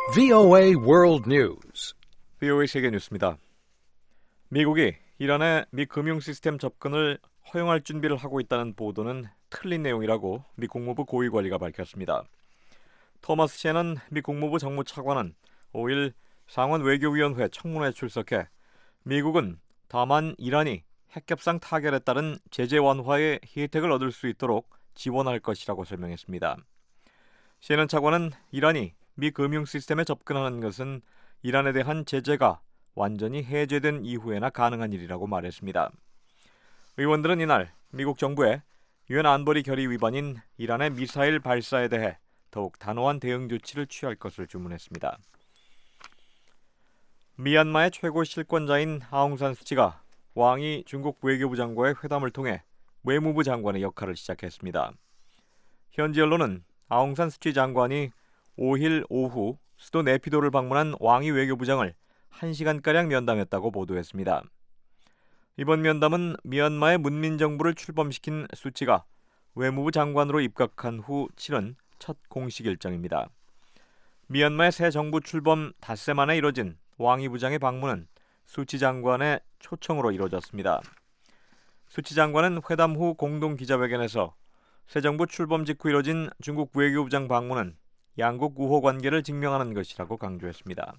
VOA World News. VOA 세계 뉴스입니다. 미국이 이란의 미 금융 시스템 접근을 허용할 준비를 하고 있다는 보도는 틀린 내용이라고 미 국무부 고위 관리가 밝혔습니다. 토마스 셰넌 미 국무부 정무차관은 5일 상원 외교위원회 청문회에 출석해 미국은 다만 이란이 핵협상 타결에 따른 제재 완화의 혜택을 얻을 수 있도록 지원할 것이라고 설명했습니다. 셰넌 차관은 이란이 미 금융 시스템에 접근하는 것은 이란에 대한 제재가 완전히 해제된 이후에나 가능한 일이라고 말했습니다. 의원들은 이날 미국 정부에 유엔 안보리 결의 위반인 이란의 미사일 발사에 대해 더욱 단호한 대응 조치를 취할 것을 주문했습니다. 미얀마의 최고 실권자인 아웅산 수치가 왕이 중국 외교부 장관과의 회담을 통해 외무부 장관의 역할을 시작했습니다. 현지 언론은 아웅산 수치 장관이 5일 오후 수도 네피도를 방문한 왕이 외교부장을 1시간가량 면담했다고 보도했습니다. 이번 면담은 미얀마의 문민정부를 출범시킨 수치가 외무부 장관으로 입각한 후 치른 첫 공식 일정입니다. 미얀마의 새 정부 출범 닷새 만에 이뤄진 왕이 부장의 방문은 수치 장관의 초청으로 이루어졌습니다. 수치 장관은 회담 후 공동 기자회견에서 새 정부 출범 직후 이뤄진 중국 외교부장 방문은 양국 우호 관계를 증명하는 것이라고 강조했습니다.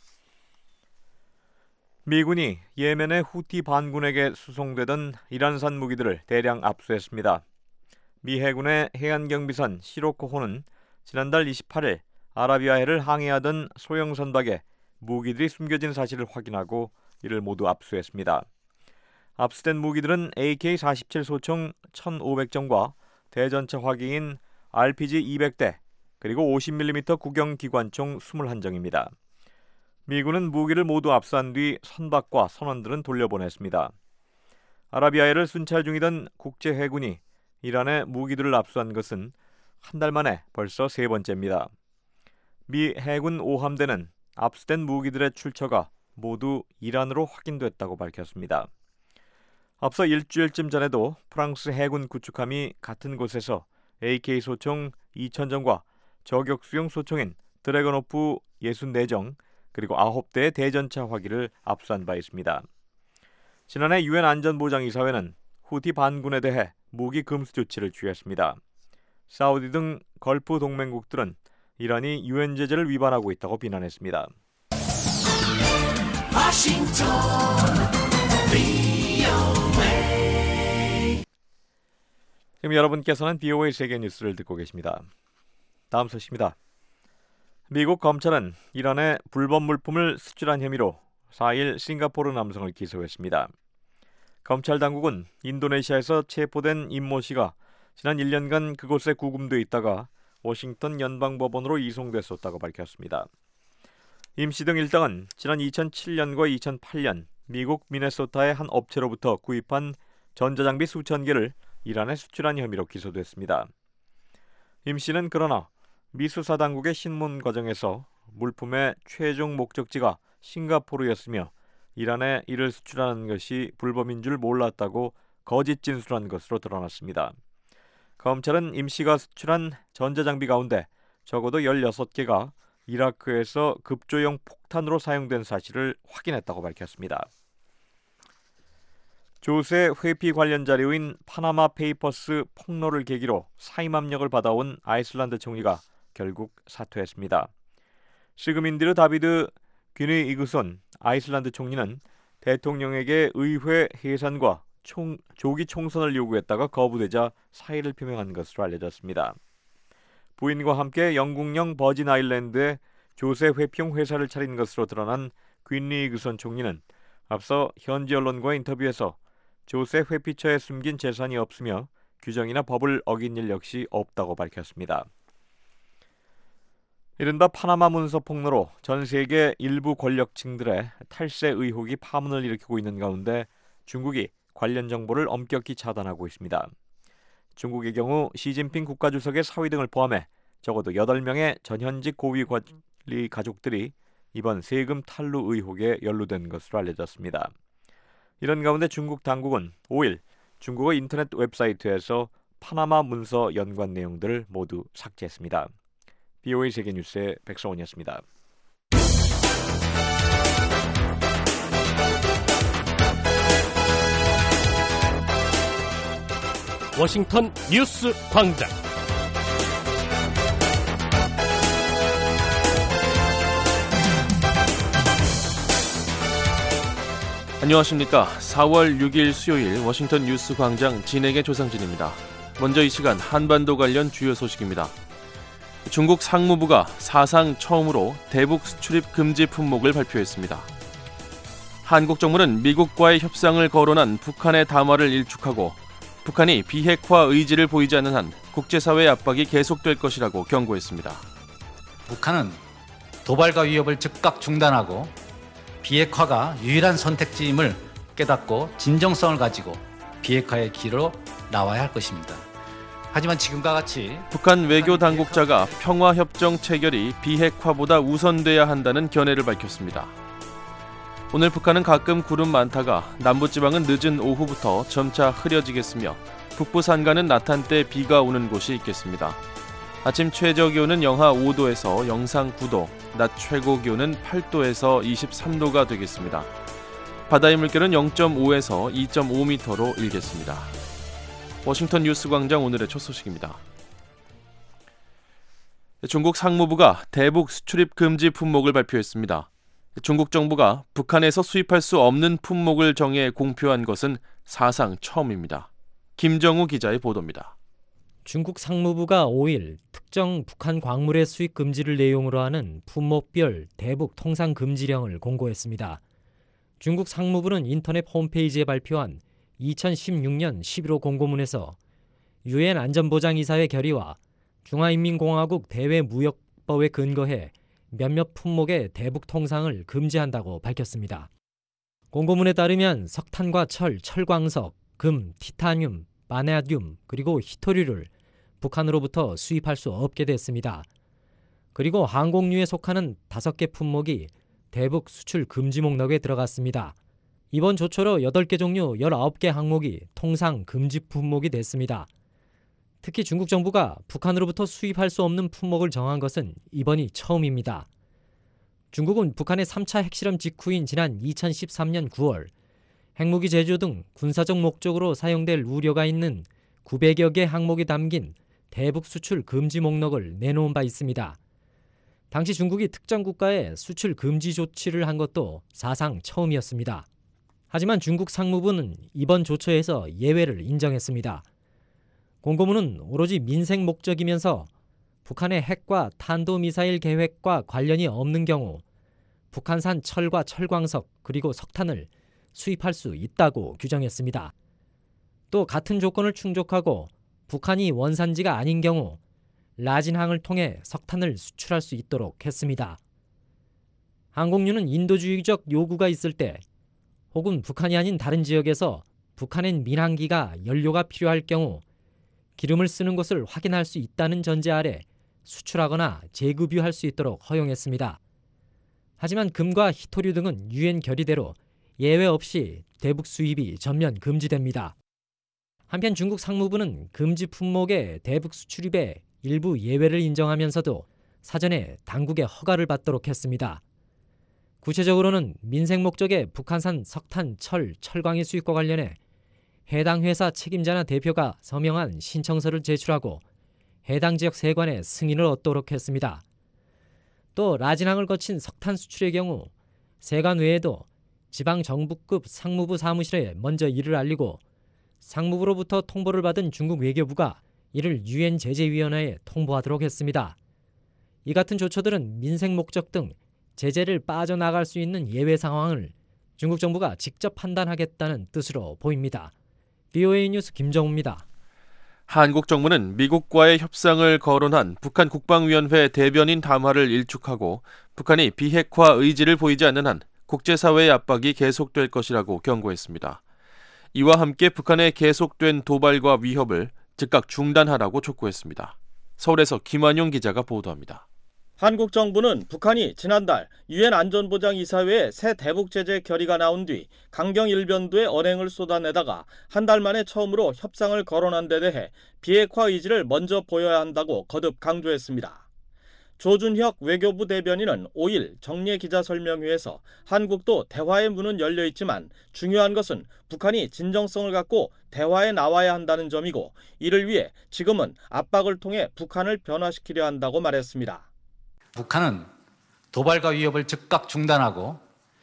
미군이 예멘의 후티 반군에게 수송되던 이란산 무기들을 대량 압수했습니다. 미 해군의 해안경비선 시로코호는 지난달 28일 아라비아해를 항해하던 소형 선박에 무기들이 숨겨진 사실을 확인하고 이를 모두 압수했습니다. 압수된 무기들은 AK-47 소총 1,500정과 대전차 화기인 RPG 200대 그리고 50mm 구경기관총 21정입니다. 미군은 무기를 모두 압수한 뒤 선박과 선원들은 돌려보냈습니다. 아라비아해를 순찰 중이던 국제해군이 이란의 무기들을 압수한 것은 한 달 만에 벌써 세 번째입니다. 미 해군 5함대는 압수된 무기들의 출처가 모두 이란으로 확인됐다고 밝혔습니다. 앞서 일주일쯤 전에도 프랑스 해군 구축함이 같은 곳에서 AK 소총 2,000정과 저격수용 소총인 드래곤호프 64정 그리고 9대의 대전차 화기를 압수한 바 있습니다. 지난해 유엔 안전보장이사회는 후티 반군에 대해 무기 금수 조치를 취했습니다. 사우디 등 걸프 동맹국들은 이란이 유엔 제재를 위반하고 있다고 비난했습니다. 지금 여러분께서는 VOA 세계 뉴스를 듣고 계십니다. 다음 소식입니다. 미국 검찰은 이란에 불법 물품을 수출한 혐의로 4일 싱가포르 남성을 기소했습니다. 검찰 당국은 인도네시아에서 체포된 임모 씨가 지난 1년간 그곳에 구금돼 있다가 워싱턴 연방법원으로 이송됐었다고 밝혔습니다. 임 씨 등 일당은 지난 2007년과 2008년 미국 미네소타의 한 업체로부터 구입한 전자장비 수천 개를 이란에 수출한 혐의로 기소됐습니다. 임 씨는 그러나 미 수사 당국의 신문 과정에서 물품의 최종 목적지가 싱가포르였으며 이란에 이를 수출하는 것이 불법인 줄 몰랐다고 거짓 진술한 것으로 드러났습니다. 검찰은 임 씨가 수출한 전자장비 가운데 적어도 16개가 이라크에서 급조용 폭탄으로 사용된 사실을 확인했다고 밝혔습니다. 조세 회피 관련 자료인 파나마 페이퍼스 폭로를 계기로 사임 압력을 받아온 아이슬란드 총리가 결국 사퇴했습니다. 시그민디르 다비드 귀뉘이그손 아이슬란드 총리는 대통령에게 의회 해산과 조기 총선을 요구했다가 거부되자 사의를 표명한 것으로 알려졌습니다. 부인과 함께 영국령 버진 아일랜드에 조세 회피용 회사를 차린 것으로 드러난 귀뉘이그손 총리는 앞서 현지 언론과 인터뷰에서 조세 회피처에 숨긴 재산이 없으며 규정이나 법을 어긴 일 역시 없다고 밝혔습니다. 이른바 파나마 문서 폭로로 전 세계 일부 권력층들의 탈세 의혹이 파문을 일으키고 있는 가운데 중국이 관련 정보를 엄격히 차단하고 있습니다. 중국의 경우 시진핑 국가주석의 사위 등을 포함해 적어도 8명의 전현직 고위 관리 가족들이 이번 세금 탈루 의혹에 연루된 것으로 알려졌습니다. 이런 가운데 중국 당국은 5일 중국어 인터넷 웹사이트에서 파나마 문서 연관 내용들을 모두 삭제했습니다. BOA 세계뉴스의 백성원이었습니다. 워싱턴 뉴스 광장. 안녕하십니까. 4월 6일 수요일 워싱턴 뉴스 광장 진행의 조상진입니다. 먼저 이 시간 한반도 관련 주요 소식입니다. 중국 상무부가 사상 처음으로 대북 수출입 금지 품목을 발표했습니다. 한국 정부는 미국과의 협상을 거론한 북한의 담화를 일축하고 북한이 비핵화 의지를 보이지 않는 한 국제사회의 압박이 계속될 것이라고 경고했습니다. 북한은 도발과 위협을 즉각 중단하고 비핵화가 유일한 선택지임을 깨닫고 진정성을 가지고 비핵화의 길로 나와야 할 것입니다. 하지만 지금과 같이 북한 외교 당국자가 평화협정 체결이 비핵화보다 우선돼야 한다는 견해를 밝혔습니다. 오늘 북한은 가끔 구름 많다가 남부지방은 늦은 오후부터 점차 흐려지겠으며 북부 산간은 나탄때 비가 오는 곳이 있겠습니다. 아침 최저기온은 영하 5도에서 영상 9도, 낮 최고기온은 8도에서 23도가 되겠습니다. 바다의 물결은 0.5에서 2.5m로 일겠습니다. 워싱턴 뉴스 광장 오늘의 첫 소식입니다. 중국 상무부가 대북 수출입 금지 품목을 발표했습니다. 중국 정부가 북한에서 수입할 수 없는 품목을 정해 공표한 것은 사상 처음입니다. 김정우 기자의 보도입니다. 중국 상무부가 5일 특정 북한 광물의 수입 금지를 내용으로 하는 품목별 대북 통상 금지령을 공고했습니다. 중국 상무부는 인터넷 홈페이지에 발표한 2016년 11호 공고문에서 유엔 안전보장이사회 결의와 중화인민공화국 대외무역법에 근거해 몇몇 품목의 대북 통상을 금지한다고 밝혔습니다. 공고문에 따르면 석탄과 철, 철광석, 금, 티타늄, 바나듐 그리고 히토류를 북한으로부터 수입할 수 없게 됐습니다. 그리고 항공유에 속하는 5개 품목이 대북 수출 금지 목록에 들어갔습니다. 이번 조처로 8개 종류 19개 항목이 통상 금지 품목이 됐습니다. 특히 중국 정부가 북한으로부터 수입할 수 없는 품목을 정한 것은 이번이 처음입니다. 중국은 북한의 3차 핵실험 직후인 지난 2013년 9월 핵무기 제조 등 군사적 목적으로 사용될 우려가 있는 900여 개 항목이 담긴 대북 수출 금지 목록을 내놓은 바 있습니다. 당시 중국이 특정 국가에 수출 금지 조치를 한 것도 사상 처음이었습니다. 하지만 중국 상무부는 이번 조처에서 예외를 인정했습니다. 공고문은 오로지 민생 목적이면서 북한의 핵과 탄도미사일 계획과 관련이 없는 경우 북한산 철과 철광석 그리고 석탄을 수입할 수 있다고 규정했습니다. 또 같은 조건을 충족하고 북한이 원산지가 아닌 경우 라진항을 통해 석탄을 수출할 수 있도록 했습니다. 항공유는 인도주의적 요구가 있을 때 혹은 북한이 아닌 다른 지역에서 북한엔 민항기가 연료가 필요할 경우 기름을 쓰는 것을 확인할 수 있다는 전제 아래 수출하거나 재급유할 수 있도록 허용했습니다. 하지만 금과 히토류 등은 유엔 결의대로 예외 없이 대북 수입이 전면 금지됩니다. 한편 중국 상무부는 금지 품목의 대북 수출입에 일부 예외를 인정하면서도 사전에 당국의 허가를 받도록 했습니다. 구체적으로는 민생 목적의 북한산 석탄, 철, 철광의 수입과 관련해 해당 회사 책임자나 대표가 서명한 신청서를 제출하고 해당 지역 세관의 승인을 얻도록 했습니다. 또 라진항을 거친 석탄 수출의 경우 세관 외에도 지방정부급 상무부 사무실에 먼저 이를 알리고 상무부로부터 통보를 받은 중국 외교부가 이를 유엔 제재위원회에 통보하도록 했습니다. 이 같은 조처들은 민생 목적 등 제재를 빠져나갈 수 있는 예외 상황을 중국 정부가 직접 판단하겠다는 뜻으로 보입니다. VOA 뉴스 김정우입니다. 한국 정부는 미국과의 협상을 거론한 북한 국방위원회 대변인 담화를 일축하고 북한이 비핵화 의지를 보이지 않는 한 국제사회의 압박이 계속될 것이라고 경고했습니다. 이와 함께 북한의 계속된 도발과 위협을 즉각 중단하라고 촉구했습니다. 서울에서 김환용 기자가 보도합니다. 한국 정부는 북한이 지난달 유엔 안전보장이사회에 새 대북 제재 결의가 나온 뒤 강경 일변도에 언행을 쏟아내다가 한 달 만에 처음으로 협상을 거론한 데 대해 비핵화 의지를 먼저 보여야 한다고 거듭 강조했습니다. 조준혁 외교부 대변인은 5일 정례 기자설명회에서 한국도 대화의 문은 열려 있지만 중요한 것은 북한이 진정성을 갖고 대화에 나와야 한다는 점이고 이를 위해 지금은 압박을 통해 북한을 변화시키려 한다고 말했습니다. 북한은 도발과 위협을 즉각 중단하고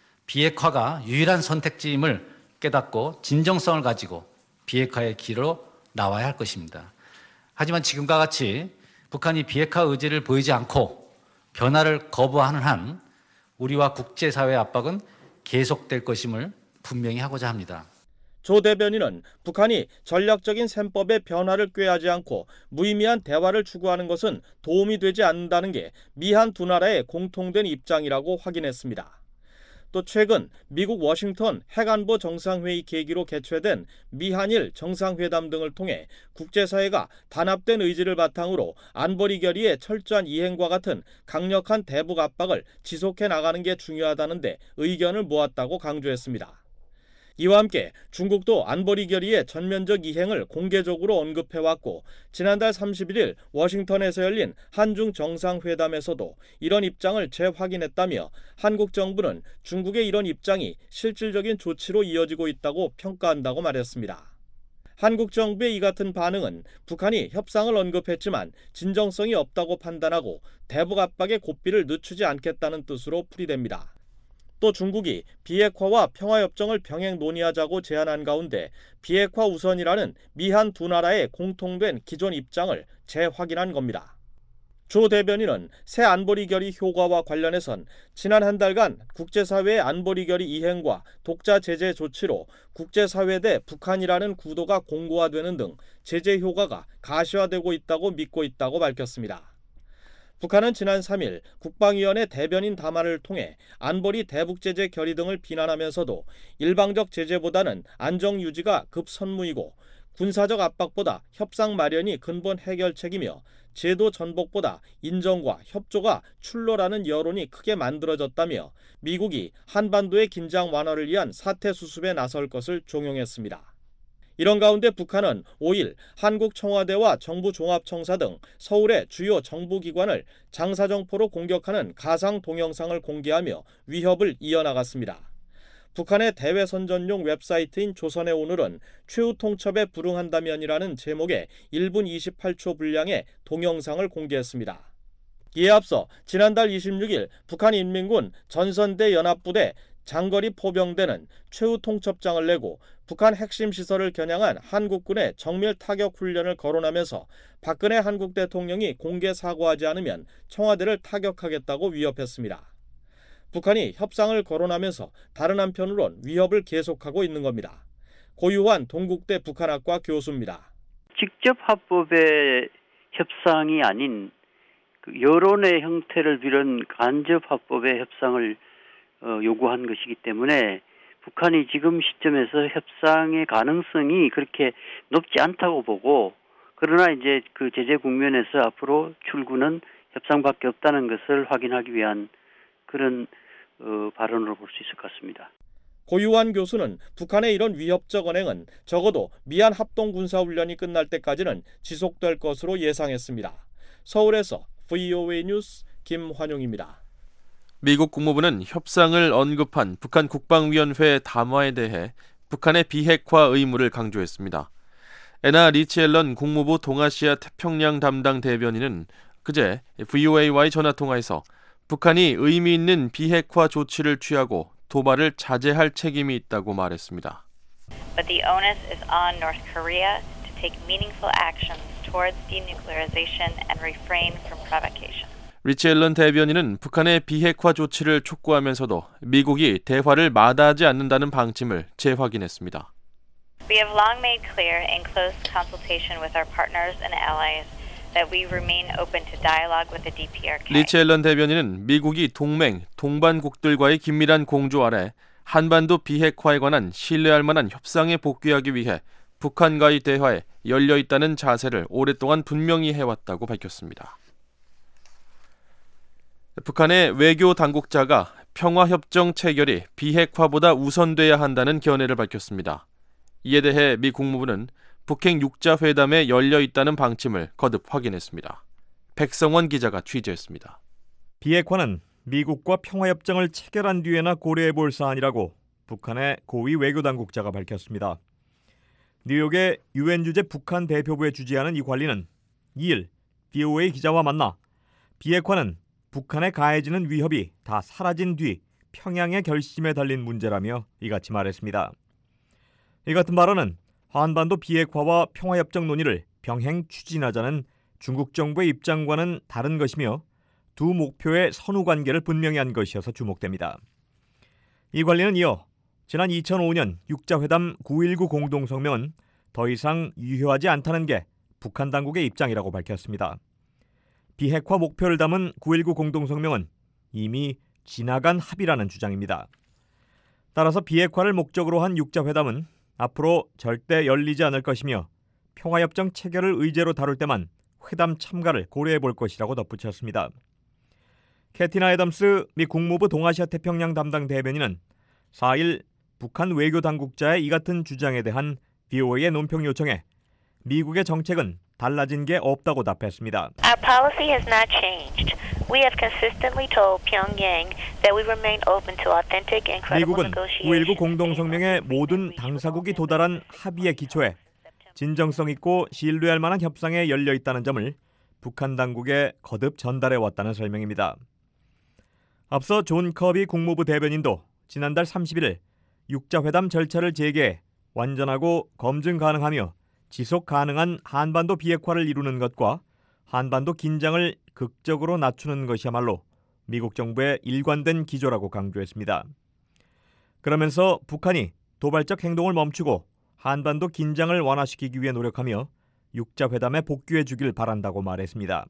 비핵화가 유일한 선택지임을 깨닫고 진정성을 가지고 비핵화의 길로 나와야 할 것입니다. 하지만 지금과 같이 북한이 비핵화 의지를 보이지 않고 변화를 거부하는 한 우리와 국제사회의 압박은 계속될 것임을 분명히 하고자 합니다. 조 대변인은 북한이 전략적인 셈법의 변화를 꾀하지 않고 무의미한 대화를 추구하는 것은 도움이 되지 않는다는 게 미한 두 나라의 공통된 입장이라고 확인했습니다. 또 최근 미국 워싱턴 핵안보 정상회의 계기로 개최된 미한일 정상회담 등을 통해 국제사회가 단합된 의지를 바탕으로 안보리 결의의 철저한 이행과 같은 강력한 대북 압박을 지속해 나가는 게 중요하다는데 의견을 모았다고 강조했습니다. 이와 함께 중국도 안보리 결의의 전면적 이행을 공개적으로 언급해왔고 지난달 31일 워싱턴에서 열린 한중 정상회담에서도 이런 입장을 재확인했다며 한국 정부는 중국의 이런 입장이 실질적인 조치로 이어지고 있다고 평가한다고 말했습니다. 한국 정부의 이 같은 반응은 북한이 협상을 언급했지만 진정성이 없다고 판단하고 대북 압박의 고삐를 늦추지 않겠다는 뜻으로 풀이됩니다. 또 중국이 비핵화와 평화협정을 병행 논의하자고 제안한 가운데 비핵화 우선이라는 미한 두 나라의 공통된 기존 입장을 재확인한 겁니다. 조 대변인은 새 안보리 결의 효과와 관련해선 지난 한 달간 국제사회의 안보리 결의 이행과 독자 제재 조치로 국제사회 대 북한이라는 구도가 공고화되는 등 제재 효과가 가시화되고 있다고 믿고 있다고 밝혔습니다. 북한은 지난 3일 국방위원회 대변인 담화를 통해 안보리 대북제재 결의 등을 비난하면서도 일방적 제재보다는 안정 유지가 급선무이고 군사적 압박보다 협상 마련이 근본 해결책이며 제도 전복보다 인정과 협조가 출로라는 여론이 크게 만들어졌다며 미국이 한반도의 긴장 완화를 위한 사태 수습에 나설 것을 종용했습니다. 이런 가운데 북한은 5일 한국 청와대와 정부종합청사 등 서울의 주요 정부기관을 장사정포로 공격하는 가상 동영상을 공개하며 위협을 이어나갔습니다. 북한의 대외선전용 웹사이트인 조선의 오늘은 최후 통첩에 불응한다면이라는 제목의 1분 28초 분량의 동영상을 공개했습니다. 이에 앞서 지난달 26일 북한인민군 전선대 연합부대 장거리 포병대는 최후 통첩장을 내고 북한 핵심 시설을 겨냥한 한국군의 정밀 타격 훈련을 거론하면서 박근혜 한국 대통령이 공개 사과하지 않으면 청와대를 타격하겠다고 위협했습니다. 북한이 협상을 거론하면서 다른 한편으론 위협을 계속하고 있는 겁니다. 고유환 동국대 북한학과 교수입니다. 직접 합법의 협상이 아닌 여론의 형태를 빌은 간접 합법의 협상을 요구한 것이기 때문에 북한이 지금 시점에서 협상의 가능성이 그렇게 높지 않다고 보고 그러나 이제 그 제재 국면에서 앞으로 출구는 협상밖에 없다는 것을 확인하기 위한 그런 발언으로 볼 수 있을 것 같습니다. 고유환 교수는 북한의 이런 위협적 언행은 적어도 미한 합동군사훈련이 끝날 때까지는 지속될 것으로 예상했습니다. 서울에서 VOA 뉴스 김환용입니다. 미국 국무부는 협상을 언급한 북한 국방위원회 담화에 대해 북한의 비핵화 의무를 강조했습니다. 애나 리치 앨런 국무부 동아시아 태평양 담당 대변인은 그제 VOA와의 전화통화에서 북한이 의미 있는 비핵화 조치를 취하고 도발을 자제할 책임이 있다고 말했습니다. But the onus is on North Korea to take meaningful actions towards denuclearization and refrain from provocation. 리치 앨런 대변인은 북한의 비핵화 조치를 촉구하면서도 미국이 대화를 마다하지 않는다는 방침을 재확인했습니다. We have long made clear in close consultation with our partners and allies that we remain open to dialogue with the DPRK. 리치 앨런 대변인은 미국이 동맹, 동반국들과의 긴밀한 공조 아래 한반도 비핵화에 관한 신뢰할 만한 협상에 복귀하기 위해 북한과의 대화에 열려 있다는 자세를 오랫동안 분명히 해왔다고 밝혔습니다. 북한의 외교 당국자가 평화협정 체결이 비핵화보다 우선돼야 한다는 견해를 밝혔습니다. 이에 대해 미 국무부는 북핵 6자 회담에 열려 있다는 방침을 거듭 확인했습니다. 백성원 기자가 취재했습니다. 비핵화는 미국과 평화협정을 체결한 뒤에나 고려해 볼 사안이라고 북한의 고위 외교당국자가 밝혔습니다. 뉴욕의 유엔 주재 북한 대표부에 주재하는 이 관리는 2일 VOA 기자와 만나 비핵화는 북한에 가해지는 위협이 다 사라진 뒤 평양의 결심에 달린 문제라며 이같이 말했습니다. 이 같은 발언은 한반도 비핵화와 평화협정 논의를 병행 추진하자는 중국 정부의 입장과는 다른 것이며 두 목표의 선후 관계를 분명히 한 것이어서 주목됩니다. 이 관리는 이어 지난 2005년 6자회담 9.19 공동성명은 더 이상 유효하지 않다는 게 북한 당국의 입장이라고 밝혔습니다. 비핵화 목표를 담은 9.19 공동성명은 이미 지나간 합의라는 주장입니다. 따라서 비핵화를 목적으로 한 6자회담은 앞으로 절대 열리지 않을 것이며 평화협정 체결을 의제로 다룰 때만 회담 참가를 고려해 볼 것이라고 덧붙였습니다. 캐티나 애덤스 미 국무부 동아시아 태평양 담당 대변인은 4일 북한 외교당국자의 이 같은 주장에 대한 VOA의 논평 요청에 미국의 정책은 달라진 게 없다고 답했습니다. Our policy has not changed. We have consistently told Pyongyang that we remain open to authentic and credible 미국은 negotiations. 9.19 공동성명의 모든 당사국이 도달한 합의의 기초에 진정성 있고 신뢰할 만한 협상에 열려 있다는 점을 북한 당국에 거듭 전달해 왔다는 설명입니다. 앞서 존 커비 국무부 대변인도 지난달 31일 6자회담 절차를 재개해 완전하고 검증 가능하며 지속 가능한 한반도 비핵화를 이루는 것과 한반도 긴장을 극적으로 낮추는 것이야말로 미국 정부의 일관된 기조라고 강조했습니다. 그러면서 북한이 도발적 행동을 멈추고 한반도 긴장을 완화시키기 위해 노력하며 6자회담에 복귀해 주길 바란다고 말했습니다.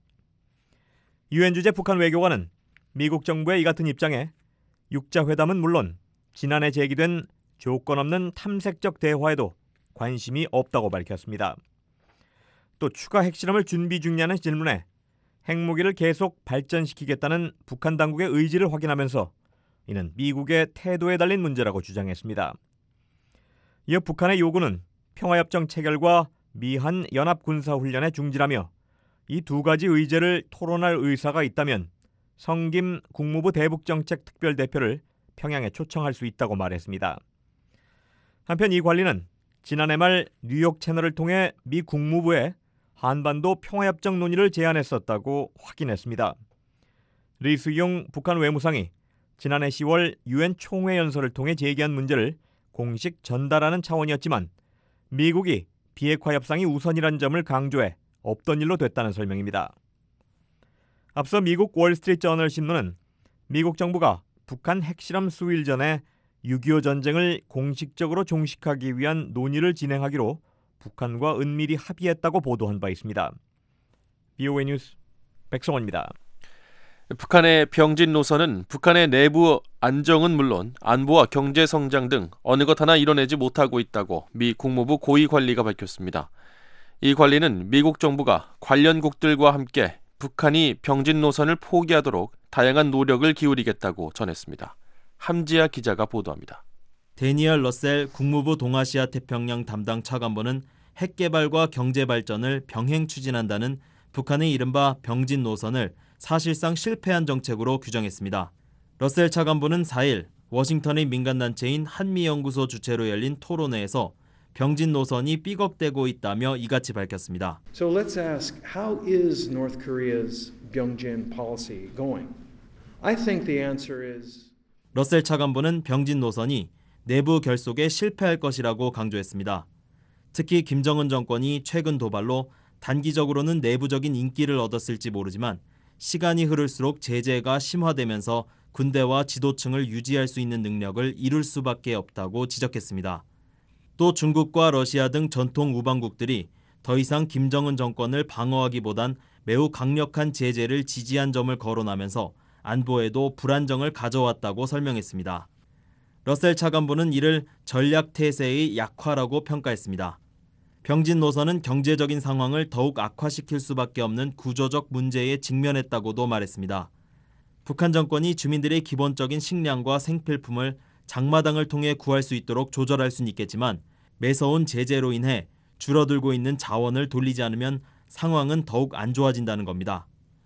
유엔 주재 북한 외교관은 미국 정부의 이 같은 입장에 6자회담은 물론 지난해 제기된 조건 없는 탐색적 대화에도 관심이 없다고 밝혔습니다. 또 추가 핵실험을 준비 중이냐는 질문에 핵무기를 계속 발전시키겠다는 북한 당국의 의지를 확인하면서 이는 미국의 태도에 달린 문제라고 주장했습니다. 이어 북한의 요구는 평화협정 체결과 미한 연합군사훈련에 중지하며 이 두 가지 의제를 토론할 의사가 있다면 성김 국무부 대북정책 특별대표를 평양에 초청할 수 있다고 말했습니다. 한편 이 관리는 지난해 말 뉴욕 채널을 통해 미 국무부에 한반도 평화협정 논의를 제안했었다고 확인했습니다. 리수용 북한 외무상이 지난해 10월 유엔 총회 연설을 통해 제기한 문제를 공식 전달하는 차원이었지만 미국이 비핵화 협상이 우선이라는 점을 강조해 없던 일로 됐다는 설명입니다. 앞서 미국 월스트리트 저널 신문은 미국 정부가 북한 핵실험 수일 전에 6.25 전쟁을 공식적으로 종식하기 위한 논의를 진행하기로 북한과 은밀히 합의했다고 보도한 바 있습니다. VOA 뉴스 백성원입니다. 북한의 병진 노선은 북한의 내부 안정은 물론 안보와 경제 성장 등 어느 것 하나 이뤄내지 못하고 있다고 미 국무부 고위 관리가 밝혔습니다. 이 관리는 미국 정부가 관련국들과 함께 북한이 병진 노선을 포기하도록 다양한 노력을 기울이겠다고 전했습니다. 함지아 기자가 보도합니다. 데니얼 러셀 국무부 동아시아 태평양 담당 차관보는 핵 개발과 경제 발전을 병행 추진한다는 북한의 이른바 병진 노선을 사실상 실패한 정책으로 규정했습니다. 러셀 차관보는 4일 워싱턴의 민간단체인 한미연구소 주최로 열린 토론회에서 병진 노선이 삐걱대고 있다며 이같이 밝혔습니다. So let's ask, how is North Korea's Byungjin policy going? I think the answer is 러셀 차관보는 병진 노선이 내부 결속에 실패할 것이라고 강조했습니다. 특히 김정은 정권이 최근 도발로 단기적으로는 내부적인 인기를 얻었을지 모르지만 시간이 흐를수록 제재가 심화되면서 군대와 지도층을 유지할 수 있는 능력을 이룰 수밖에 없다고 지적했습니다. 또 중국과 러시아 등 전통 우방국들이 더 이상 김정은 정권을 방어하기보단 매우 강력한 제재를 지지한 점을 거론하면서 안보에도 불안정을 가져왔다고 설명했습니다. 러셀 차관보는 이를 전략 태세의 약화라고 평가했습니다. 병진 노선은 경제적인 상황을 더욱 악화시킬 수밖에 없는 구조적 문제에 직면했다고도 말했습니다. 북한 정권이 주민들의 기본적인 식량과 생필품을 장마당을 통해 구할 수 있도록 조절할 수는 있겠지만 매서운 제재로 인해 줄어들고 있는 자원을 돌리지 않으면 상황은 더욱 안 좋아진다는 겁니다.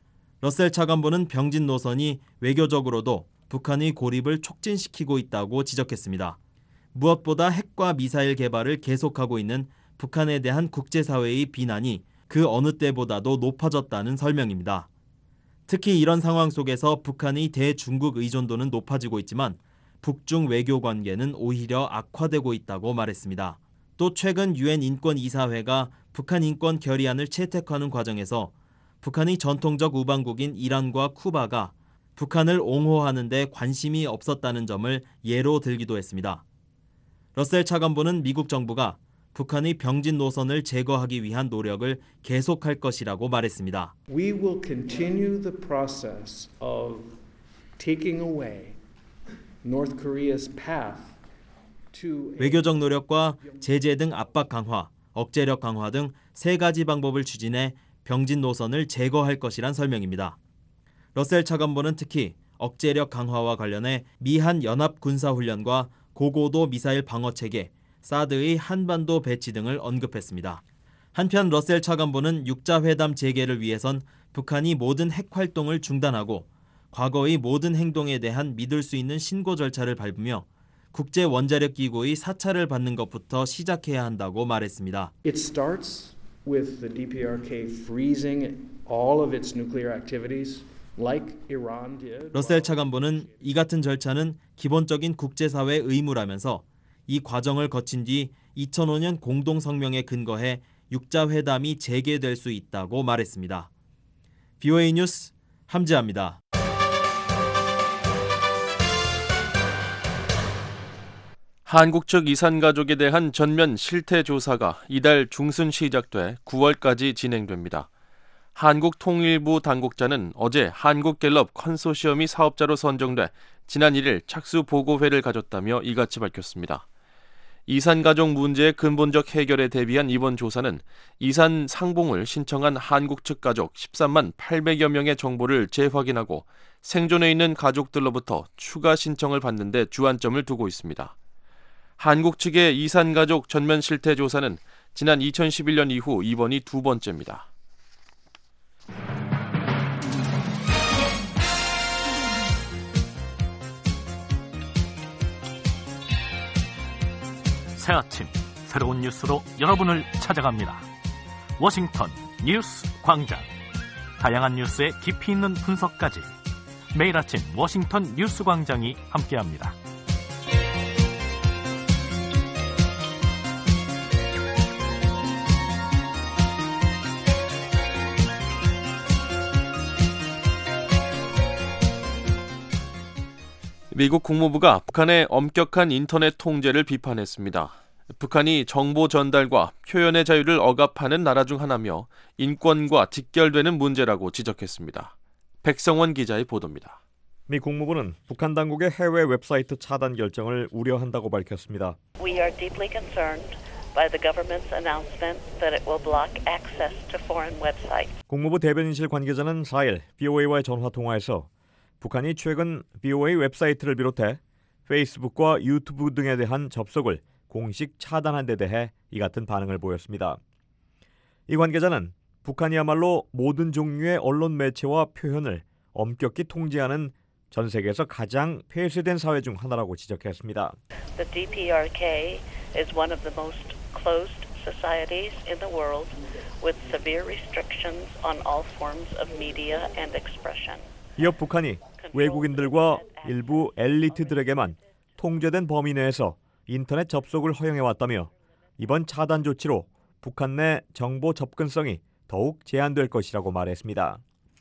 러셀 차관보는 병진 노선이 외교적으로도 북한의 고립을 촉진시키고 있다고 지적했습니다. 무엇보다 핵과 미사일 개발을 계속하고 있는 북한에 대한 국제사회의 비난이 그 어느 때보다도 높아졌다는 설명입니다. 특히 이런 상황 속에서 북한의 대중국 의존도는 높아지고 있지만 북중 외교 관계는 오히려 악화되고 있다고 말했습니다. 또 최근 유엔 인권이사회가 북한 인권 결의안을 채택하는 과정에서 북한의 전통적 우방국인 이란과 쿠바가 북한을 옹호하는 데 관심이 없었다는 점을 예로 들기도 했습니다. 러셀 차관보는 미국 정부가 북한의 병진 노선을 제거하기 위한 노력을 계속할 것이라고 말했습니다. We will continue the process of taking away North Korea's path to 외교적 노력과 제재 등 압박 강화, 억제력 강화 등 세 가지 방법을 추진해 병진 노선을 제거할 것이란 설명입니다. 러셀 차관보는 특히 억제력 강화와 관련해 미한 연합 군사훈련과 고고도 미사일 방어체계, 사드의 한반도 배치 등을 언급했습니다. 한편 러셀 차관보는 육자회담 재개를 위해선 북한이 모든 핵 활동을 중단하고 과거의 모든 행동에 대한 믿을 수 있는 신고 절차를 밟으며 국제원자력기구의 사찰을 받는 것부터 시작해야 한다고 말했습니다. It starts with the DPRK freezing all of its nuclear activities like Iran did. 러셀 차관보는 이 같은 절차는 기본적인 국제사회 의무라면서 이 과정을 거친 뒤 2005년 공동성명에 근거해 육자회담이 재개될 수 있다고 말했습니다. BOA 뉴스 함지아입니다. 한국 측 이산 가족에 대한 전면 실태 조사가 이달 중순 시작돼 9월까지 진행됩니다. 한국통일부 당국자는 어제 한국갤럽 컨소시엄이 사업자로 선정돼 지난 1일 착수 보고회를 가졌다며 이같이 밝혔습니다. 이산 가족 문제의 근본적 해결에 대비한 이번 조사는 이산 상봉을 신청한 한국 측 가족 13만 800여 명의 정보를 재확인하고 생존해 있는 가족들로부터 추가 신청을 받는 데 주안점을 두고 있습니다. 한국 측의 이산 가족 전면 실태 조사는 지난 2011년 이후 이번이 두 번째입니다. 새 아침 새로운 뉴스로 여러분을 찾아갑니다. 워싱턴 뉴스 광장. 다양한 뉴스의 깊이 있는 분석까지 매일 아침 워싱턴 뉴스 광장이 함께합니다. 미국 국무부가 북한의 엄격한 인터넷 통제를 비판했습니다. 북한이 정보 전달과 표현의 자유를 억압하는 나라 중 하나며 인권과 직결되는 문제라고 지적했습니다. 백성원 기자의 보도입니다. 미 국무부는 북한 당국의 해외 웹사이트 차단 결정을 우려한다고 밝혔습니다. We are deeply concerned by the government's announcement that it will block access to foreign websites. 국무부 대변인실 관계자는 4일 BOA와의 전화 통화에서 북한이 최근 BOA 웹사이트를 비롯해 페이스북과 유튜브 등에 대한 접속을 공식 차단한 데 대해 이 같은 반응을 보였습니다. 이 관계자는 북한이야말로 모든 종류의 언론 매체와 표현을 엄격히 통제하는 전 세계에서 가장 폐쇄된 사회 중 하나라고 지적했습니다. The DPRK is one of the most closed societies in the world with severe restrictions on all forms of media and expression. 이어 북한이 외국인들과 일부 엘리트들에게만 통제된 범위 내에서 인터넷 접속을 허용해왔다며 이번 차단 조치로 북한 내 정보 접근성이 더욱 제한될 것이라고 말했습니다.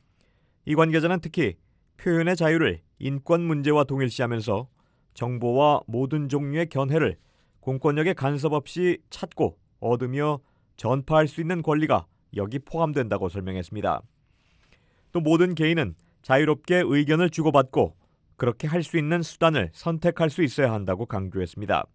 이 관계자는 특히 표현의 자유를 인권 문제와 동일시하면서 정보와 모든 종류의 견해를 공권력의 간섭 없이 찾고 얻으며 전파할 수 있는 권리가 여기 포함된다고 설명했습니다. 또 모든 개인은 자유롭게 의견을 주고받고 그렇게 할 수 있는 수단을 선택할 수 있어야 한다고 강조했습니다.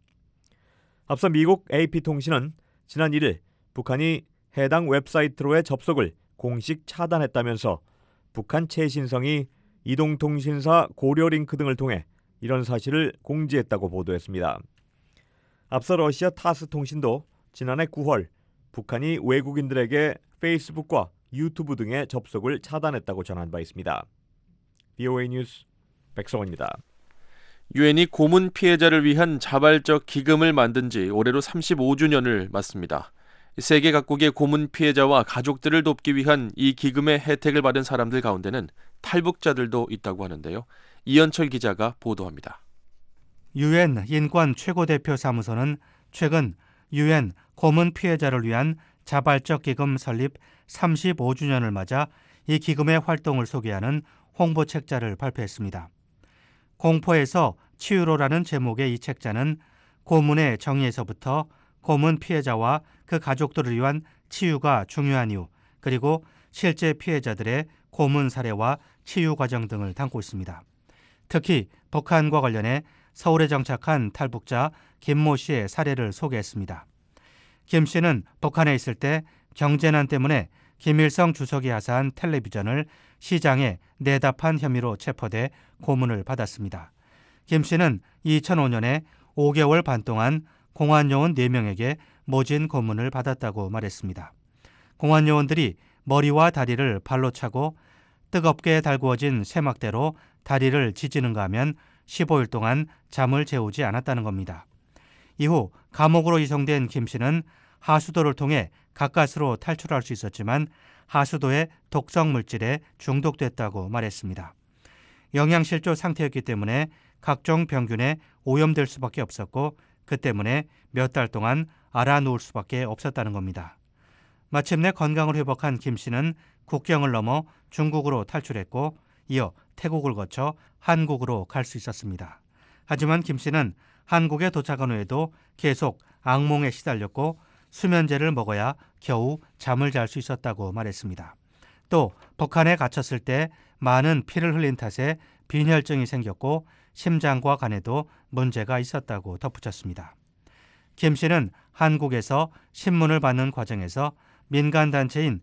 앞서 미국 AP통신은 지난 1일 북한이 해당 웹사이트로의 접속을 공식 차단했다면서 북한 최신성이 이동통신사 고려링크 등을 통해 이런 사실을 공지했다고 보도했습니다. 앞서 러시아 타스 통신도 지난해 9월 북한이 외국인들에게 페이스북과 유튜브 등의 접속을 차단했다고 전한 바 있습니다. VOA 뉴스 백성원입니다. 유엔이 고문 피해자를 위한 자발적 기금을 만든 지 올해로 35주년을 맞습니다. 세계 각국의 고문 피해자와 가족들을 돕기 위한 이 기금의 혜택을 받은 사람들 가운데는 탈북자들도 있다고 하는데요. 이현철 기자가 보도합니다. 유엔 인권 최고대표 사무소는 최근 유엔 고문 피해자를 위한 자발적 기금 설립 35주년을 맞아 이 기금의 활동을 소개하는 홍보 책자를 발표했습니다. 공포에서 치유로라는 제목의 이 책자는 고문의 정의에서부터 고문 피해자와 그 가족들을 위한 치유가 중요한 이유, 그리고 실제 피해자들의 고문 사례와 치유 과정 등을 담고 있습니다. 특히 북한과 관련해 서울에 정착한 탈북자 김모 씨의 사례를 소개했습니다. 김 씨는 북한에 있을 때 경제난 때문에 김일성 주석이 하사한 텔레비전을 시장에 내답한 혐의로 체포돼 고문을 받았습니다. 김 씨는 2005년에 5개월 반 동안 공안요원 4명에게 모진 고문을 받았다고 말했습니다. 공안요원들이 머리와 다리를 발로 차고 뜨겁게 달구어진 세막대로 다리를 지지는가 하면 15일 동안 잠을 재우지 않았다는 겁니다. 이후 감옥으로 이송된 김 씨는 하수도를 통해 가까스로 탈출할 수 있었지만 하수도의 독성 물질에 중독됐다고 말했습니다. 영양실조 상태였기 때문에 각종 병균에 오염될 수밖에 없었고 그 때문에 몇 달 동안 알아 누울 수밖에 없었다는 겁니다. 마침내 건강을 회복한 김 씨는 국경을 넘어 중국으로 탈출했고 이어 태국을 거쳐 한국으로 갈 수 있었습니다. 하지만 김 씨는 한국에 도착한 후에도 계속 악몽에 시달렸고 수면제를 먹어야 겨우 잠을 잘 수 있었다고 말했습니다. 또 북한에 갇혔을 때 많은 피를 흘린 탓에 빈혈증이 생겼고 심장과 간에도 문제가 있었다고 덧붙였습니다. 김 씨는 한국에서 신문을 받는 과정에서 민간단체인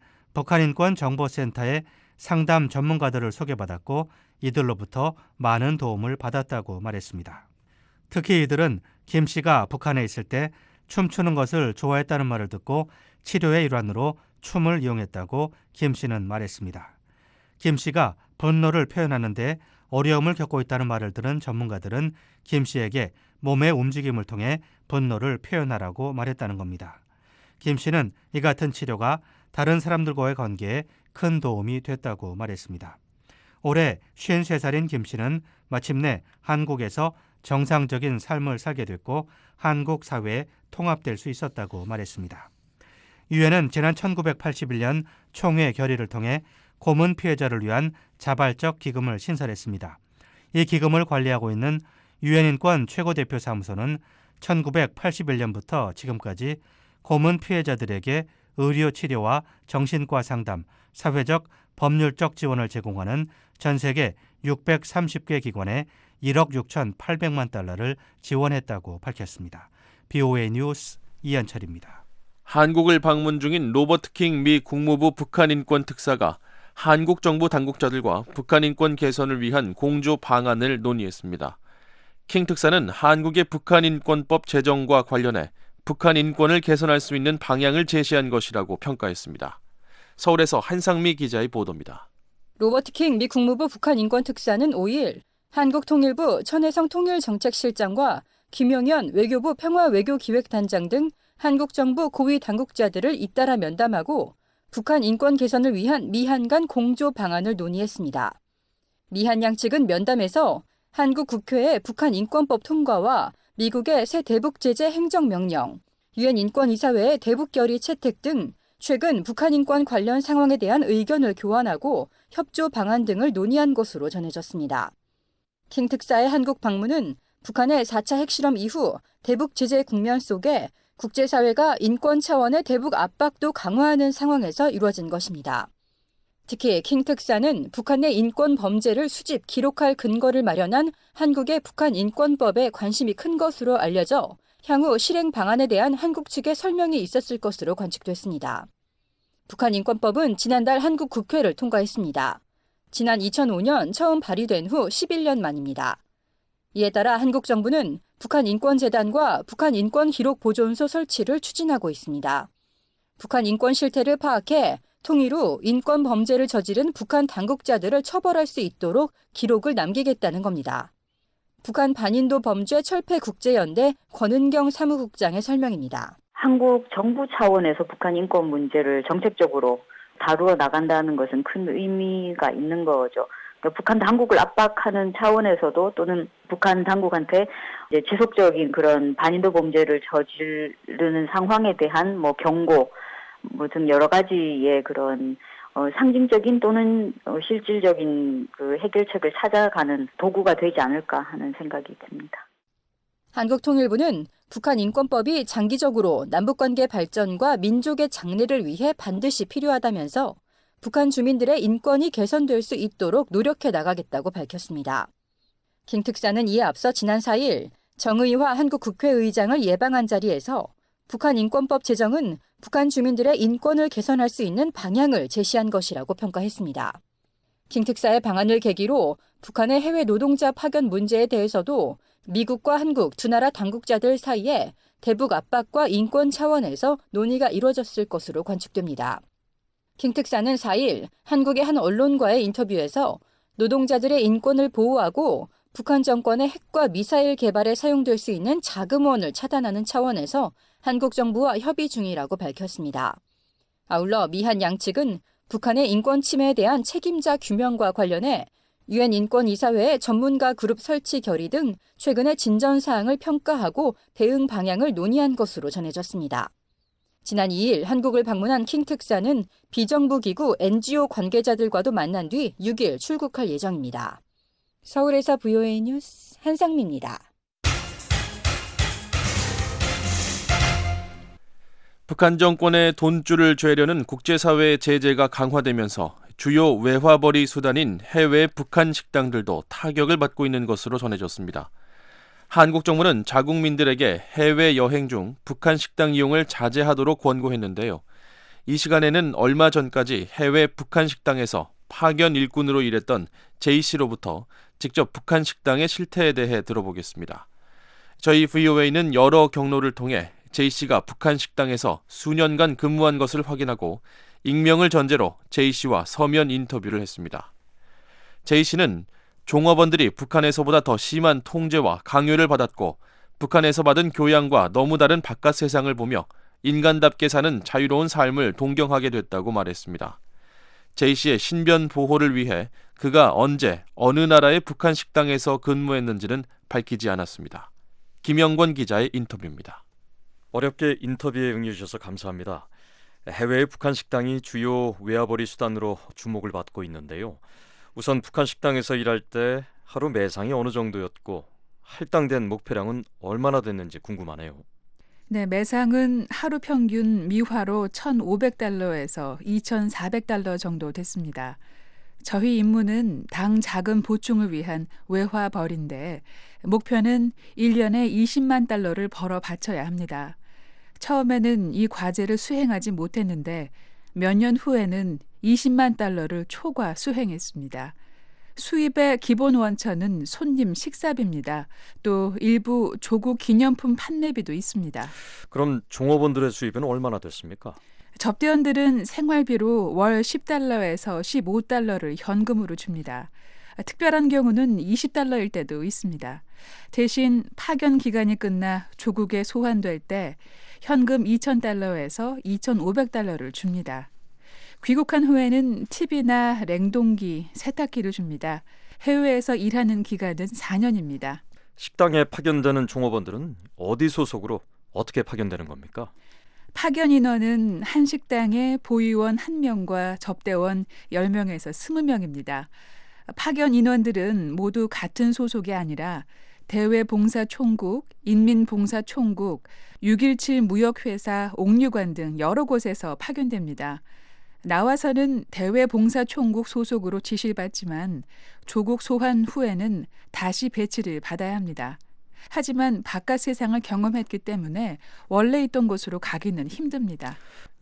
북한인권정보센터의 상담 전문가들을 소개받았고 이들로부터 많은 도움을 받았다고 말했습니다. 특히 이들은 김 씨가 북한에 있을 때 춤추는 것을 좋아했다는 말을 듣고 치료의 일환으로 춤을 이용했다고 김 씨는 말했습니다. 김 씨가 분노를 표현하는 데 어려움을 겪고 있다는 말을 들은 전문가들은 김 씨에게 몸의 움직임을 통해 분노를 표현하라고 말했다는 겁니다. 김 씨는 이 같은 치료가 다른 사람들과의 관계에 큰 도움이 됐다고 말했습니다. 올해 53살인 김 씨는 마침내 한국에서 정상적인 삶을 살게 됐고 한국 사회에 통합될 수 있었다고 말했습니다. 유엔은 지난 1981년 총회 결의를 통해 고문 피해자를 위한 자발적 기금을 신설했습니다. 이 기금을 관리하고 있는 유엔 인권 최고대표 사무소는 1981년부터 지금까지 고문 피해자들에게 의료 치료와 정신과 상담, 사회적, 법률적 지원을 제공하는 전 세계 630개 기관에 1억 6,800만 달러를 지원했다고 밝혔습니다. BOA 뉴스 이현철입니다. 한국을 방문 중인 로버트 킹 미 국무부 북한인권 특사가 한국 정부 당국자들과 북한인권 개선을 위한 공조 방안을 논의했습니다. 킹 특사는 한국의 북한인권법 제정과 관련해 북한 인권을 개선할 수 있는 방향을 제시한 것이라고 평가했습니다. 서울에서 한상미 기자의 보도입니다. 로버트 킹 미 국무부 북한인권특사는 5일 한국통일부 천혜성 통일정책실장과 김용현 외교부 평화외교기획단장 등 한국 정부 고위 당국자들을 잇따라 면담하고 북한 인권 개선을 위한 미한 간 공조 방안을 논의했습니다. 미한 양측은 면담에서 한국 국회의 북한 인권법 통과와 미국의 새 대북 제재 행정명령, 유엔 인권이사회의 대북 결의 채택 등 최근 북한 인권 관련 상황에 대한 의견을 교환하고 협조 방안 등을 논의한 것으로 전해졌습니다. 킹 특사의 한국 방문은 북한의 4차 핵실험 이후 대북 제재 국면 속에 국제사회가 인권 차원의 대북 압박도 강화하는 상황에서 이루어진 것입니다. 특히 킹 특사는 북한 내 인권 범죄를 수집, 기록할 근거를 마련한 한국의 북한 인권법에 관심이 큰 것으로 알려져 향후 실행 방안에 대한 한국 측의 설명이 있었을 것으로 관측됐습니다. 북한 인권법은 지난달 한국 국회를 통과했습니다. 지난 2005년 처음 발의된 후 11년 만입니다. 이에 따라 한국 정부는 북한 인권재단과 북한 인권 기록 보존소 설치를 추진하고 있습니다. 북한 인권 실태를 파악해 통일 후 인권 범죄를 저지른 북한 당국자들을 처벌할 수 있도록 기록을 남기겠다는 겁니다. 북한 반인도 범죄 철폐국제연대 권은경 사무국장의 설명입니다. 한국 정부 차원에서 북한 인권 문제를 정책적으로 다루어 나간다는 것은 큰 의미가 있는 거죠. 그러니까 북한 당국을 압박하는 차원에서도 또는 북한 당국한테 이제 지속적인 그런 반인도 범죄를 저지르는 상황에 대한 경고 등 여러 가지의 그런 상징적인 또는 실질적인 그 해결책을 찾아가는 도구가 되지 않을까 하는 생각이 듭니다. 한국통일부는 북한 인권법이 장기적으로 남북관계 발전과 민족의 장래를 위해 반드시 필요하다면서 북한 주민들의 인권이 개선될 수 있도록 노력해 나가겠다고 밝혔습니다. 킹 특사는 이에 앞서 지난 4일 정의화 한국 국회의장을 예방한 자리에서 북한 인권법 제정은 북한 주민들의 인권을 개선할 수 있는 방향을 제시한 것이라고 평가했습니다. 킹 특사의 방안을 계기로 북한의 해외 노동자 파견 문제에 대해서도 미국과 한국 두 나라 당국자들 사이에 대북 압박과 인권 차원에서 논의가 이루어졌을 것으로 관측됩니다. 킹 특사는 4일 한국의 한 언론과의 인터뷰에서 노동자들의 인권을 보호하고 북한 정권의 핵과 미사일 개발에 사용될 수 있는 자금원을 차단하는 차원에서 한국 정부와 협의 중이라고 밝혔습니다. 아울러 미한 양측은 북한의 인권 침해에 대한 책임자 규명과 관련해 유엔 인권이사회의 전문가 그룹 설치 결의 등 최근의 진전 사항을 평가하고 대응 방향을 논의한 것으로 전해졌습니다. 지난 2일 한국을 방문한 킹 특사는 비정부 기구 NGO 관계자들과도 만난 뒤 6일 출국할 예정입니다. 서울에서 VOA 뉴스 한상미입니다. 북한 정권의 돈줄을 죄려는 국제사회의 제재가 강화되면서 주요 외화벌이 수단인 해외 북한 식당들도 타격을 받고 있는 것으로 전해졌습니다. 한국 정부는 자국민들에게 해외 여행 중 북한 식당 이용을 자제하도록 권고했는데요. 이 시간에는 얼마 전까지 해외 북한 식당에서 파견 일꾼으로 일했던 J씨로부터 직접 북한 식당의 실태에 대해 들어보겠습니다. 저희 VOA는 여러 경로를 통해 J씨가 북한 식당에서 수년간 근무한 것을 확인하고 익명을 전제로 J씨와 서면 인터뷰를 했습니다. J씨는 종업원들이 북한에서보다 더 심한 통제와 강요를 받았고 북한에서 받은 교양과 너무 다른 바깥 세상을 보며 인간답게 사는 자유로운 삶을 동경하게 됐다고 말했습니다. J씨의 신변 보호를 위해 그가 언제 어느 나라의 북한 식당에서 근무했는지는 밝히지 않았습니다. 김영권 기자의 인터뷰입니다. 어렵게 인터뷰에 응해주셔서 감사합니다. 해외의 북한 식당이 주요 외화벌이 수단으로 주목을 받고 있는데요. 우선 북한 식당에서 일할 때 하루 매상이 어느 정도였고 할당된 목표량은 얼마나 됐는지 궁금하네요. 네, 매상은 하루 평균 미화로 1,500달러에서 2,400달러 정도 됐습니다. 저희 임무는 당 자금 보충을 위한 외화벌인데 목표는 1년에 20만 달러를 벌어 바쳐야 합니다. 처음에는 이 과제를 수행하지 못했는데 몇 년 후에는 20만 달러를 초과 수행했습니다. 수입의 기본 원천은 손님 식사비입니다. 또 일부 조국 기념품 판매비도 있습니다. 그럼 종업원들의 수입은 얼마나 됐습니까? 접대원들은 생활비로 월 10달러에서 15달러를 현금으로 줍니다. 특별한 경우는 20달러일 때도 있습니다. 대신 파견 기간이 끝나 조국에 소환될 때 현금 2,000달러에서 2,500달러를 줍니다. 귀국한 후에는 팁이나 냉동기, 세탁기를 줍니다. 해외에서 일하는 기간은 4년입니다. 식당에 파견되는 종업원들은 어디 소속으로 어떻게 파견되는 겁니까? 파견 인원은 한 식당에 보위원 1명과 접대원 10명에서 20명입니다. 파견 인원들은 모두 같은 소속이 아니라 대외봉사총국, 인민봉사총국, 6.17 무역회사, 옥류관 등 여러 곳에서 파견됩니다. 나와서는 대외봉사총국 소속으로 지시를 받지만 조국 소환 후에는 다시 배치를 받아야 합니다. 하지만 바깥 세상을 경험했기 때문에 원래 있던 곳으로 가기는 힘듭니다.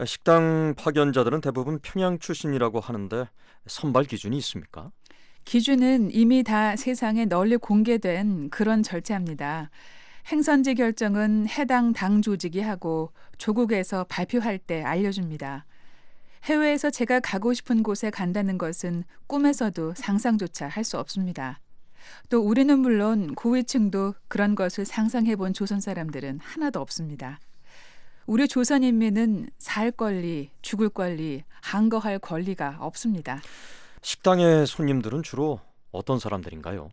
식당 파견자들은 대부분 평양 출신이라고 하는데 선발 기준이 있습니까? 기준은 이미 다 세상에 널리 공개된 그런 절차입니다. 행선지 결정은 해당 당 조직이 하고 조국에서 발표할 때 알려줍니다. 해외에서 제가 가고 싶은 곳에 간다는 것은 꿈에서도 상상조차 할 수 없습니다. 또 우리는 물론 고위층도 그런 것을 상상해본 조선 사람들은 하나도 없습니다. 우리 조선 인민은 살 권리, 죽을 권리, 항거할 권리가 없습니다. 식당의 손님들은 주로 어떤 사람들인가요?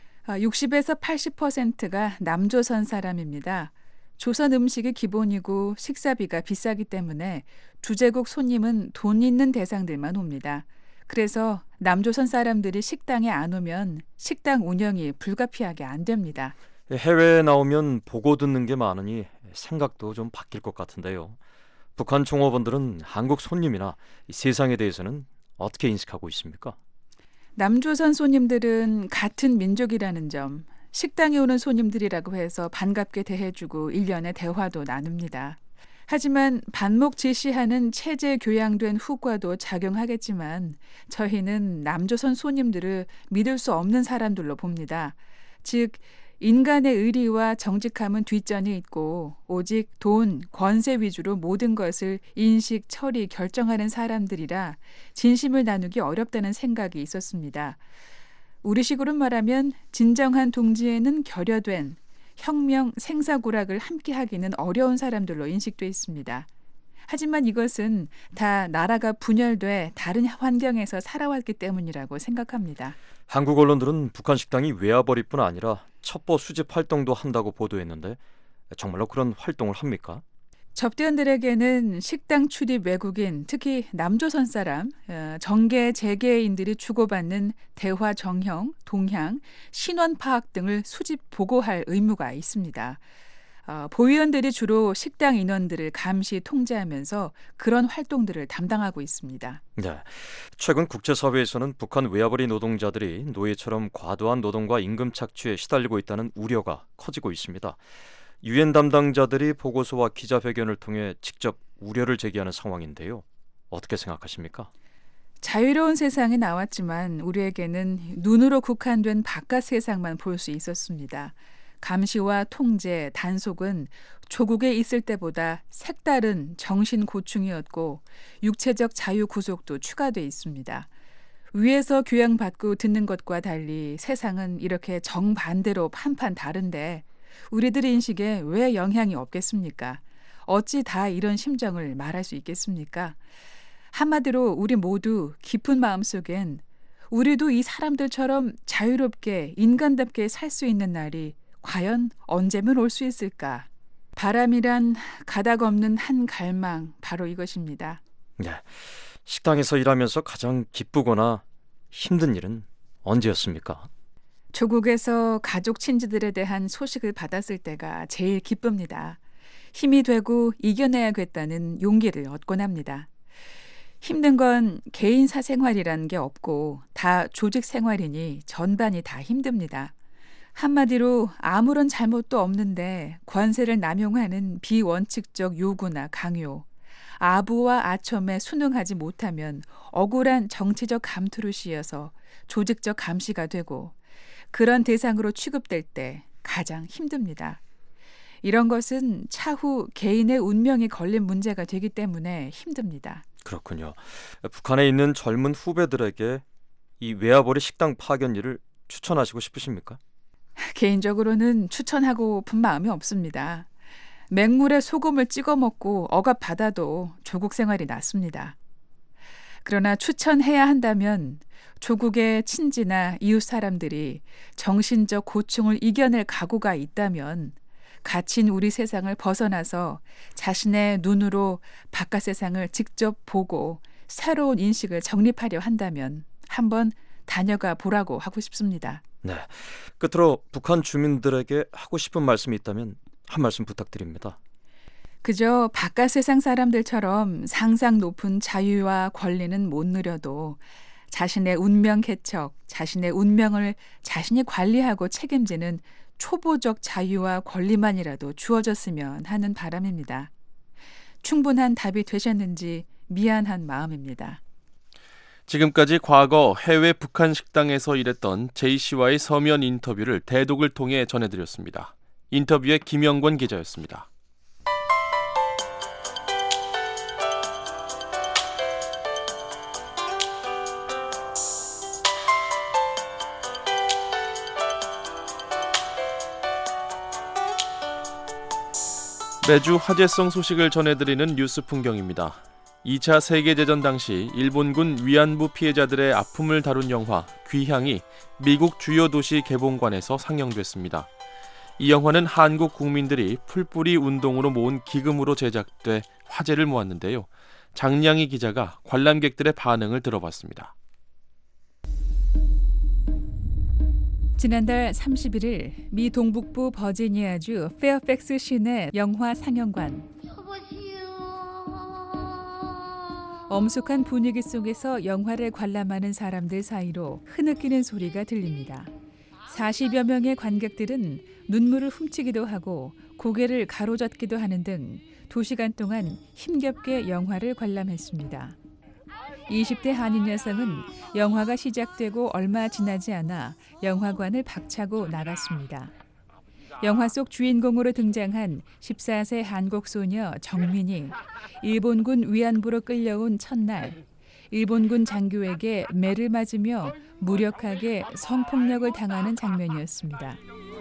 60에서 80%가 남조선 사람입니다. 조선 음식이 기본이고 식사비가 비싸기 때문에 주제국 손님은 돈 있는 대상들만 옵니다. 그래서 남조선 사람들이 식당에 안 오면 식당 운영이 불가피하게 안 됩니다. 해외에 나오면 보고 듣는 게 많으니 생각도 좀 바뀔 것 같은데요. 북한 종업원들은 한국 손님이나 세상에 대해서는 어떻게 인식하고 있습니까? 남조선 손님들은 같은 민족이라는 점, 식당에 오는 손님들이라고 해서 반갑게 대해주고 일련의 대화도 나눕니다. 하지만 반목 지시하는 체제 교양된 후과도 작용하겠지만 저희는 남조선 손님들을 믿을 수 없는 사람들로 봅니다. 즉 인간의 의리와 정직함은 뒷전에 있고 오직 돈, 권세 위주로 모든 것을 인식, 처리, 결정하는 사람들이라 진심을 나누기 어렵다는 생각이 있었습니다. 우리식으로 말하면 진정한 동지에는 결여된 혁명, 생사고락을 함께하기는 어려운 사람들로 인식돼 있습니다. 하지만 이것은 다 나라가 분열돼 다른 환경에서 살아왔기 때문이라고 생각합니다. 한국 언론들은 북한 식당이 외화벌이뿐 아니라 첩보 수집 활동도 한다고 보도했는데 정말로 그런 활동을 합니까? 접대원들에게는 식당 출입 외국인, 특히 남조선 사람, 정계 재계인들이 주고받는 대화 정형, 동향, 신원 파악 등을 수집 보고할 의무가 있습니다. 보위원들이 주로 식당 인원들을 감시 통제하면서 그런 활동들을 담당하고 있습니다. 네, 최근 국제사회에서는 북한 외화벌이 노동자들이 노예처럼 과도한 노동과 임금 착취에 시달리고 있다는 우려가 커지고 있습니다. 유엔 담당자들이 보고서와 기자회견을 통해 직접 우려를 제기하는 상황인데요. 어떻게 생각하십니까? 자유로운 세상에 나왔지만 우리에게는 눈으로 국한된 바깥 세상만 볼 수 있었습니다. 감시와 통제, 단속은 조국에 있을 때보다 색다른 정신 고충이었고 육체적 자유 구속도 추가돼 있습니다. 위에서 교양받고 듣는 것과 달리 세상은 이렇게 정반대로 판판 다른데 우리들의 인식에 왜 영향이 없겠습니까? 어찌 다 이런 심정을 말할 수 있겠습니까? 한마디로 우리 모두 깊은 마음속엔 우리도 이 사람들처럼 자유롭게 인간답게 살 수 있는 날이 과연 언제면 올 수 있을까? 바람이란 가닥 없는 한 갈망, 바로 이것입니다. 네, 식당에서 일하면서 가장 기쁘거나 힘든 일은 언제였습니까? 조국에서 가족 친지들에 대한 소식을 받았을 때가 제일 기쁩니다. 힘이 되고 이겨내야겠다는 용기를 얻곤 합니다. 힘든 건 개인 사생활이라는 게 없고 다 조직 생활이니 전반이 다 힘듭니다. 한마디로 아무런 잘못도 없는데 권세를 남용하는 비원칙적 요구나 강요, 아부와 아첨에 순응하지 못하면 억울한 정치적 감투를 씌어서 조직적 감시가 되고 그런 대상으로 취급될 때 가장 힘듭니다. 이런 것은 차후 개인의 운명이 걸린 문제가 되기 때문에 힘듭니다. 그렇군요. 북한에 있는 젊은 후배들에게 이 외화벌이 식당 파견 일을 추천하시고 싶으십니까? 개인적으로는 추천하고픈 마음이 없습니다. 맹물에 소금을 찍어 먹고 억압받아도 조국 생활이 낫습니다. 그러나 추천해야 한다면 조국의 친지나 이웃 사람들이 정신적 고충을 이겨낼 각오가 있다면 갇힌 우리 세상을 벗어나서 자신의 눈으로 바깥 세상을 직접 보고 새로운 인식을 정립하려 한다면 한번 다녀가 보라고 하고 싶습니다. 네, 끝으로 북한 주민들에게 하고 싶은 말씀이 있다면 한 말씀 부탁드립니다. 그저 바깥 세상 사람들처럼 상상 높은 자유와 권리는 못 누려도 자신의 운명 개척, 자신의 운명을 자신이 관리하고 책임지는 초보적 자유와 권리만이라도 주어졌으면 하는 바람입니다. 충분한 답이 되셨는지 미안한 마음입니다. 지금까지 과거 해외 북한 식당에서 일했던 J씨와의 서면 인터뷰를 대독을 통해 전해드렸습니다. 인터뷰의 김영권 기자였습니다. 매주 화제성 소식을 전해드리는 뉴스 풍경입니다. 2차 세계대전 당시 일본군 위안부 피해자들의 아픔을 다룬 영화 귀향이 미국 주요 도시 개봉관에서 상영됐습니다. 이 영화는 한국 국민들이 풀뿌리 운동으로 모은 기금으로 제작돼 화제를 모았는데요. 장량희 기자가 관람객들의 반응을 들어봤습니다. 지난달 31일 미 동북부 버지니아주 페어팩스 시내 영화 상영관. 엄숙한 분위기 속에서 영화를 관람하는 사람들 사이로 흐느끼는 소리가 들립니다. 40여 명의 관객들은 눈물을 훔치기도 하고 고개를 가로젓기도 하는 등 2시간 동안 힘겹게 영화를 관람했습니다. 20대 한인 여성은 영화가 시작되고 얼마 지나지 않아 영화관을 박차고 나갔습니다. 영화 속 주인공으로 등장한 14세 한국 소녀 정민이 일본군 위안부로 끌려온 첫날 일본군 장교에게 매를 맞으며 무력하게 성폭력을 당하는 장면이었습니다.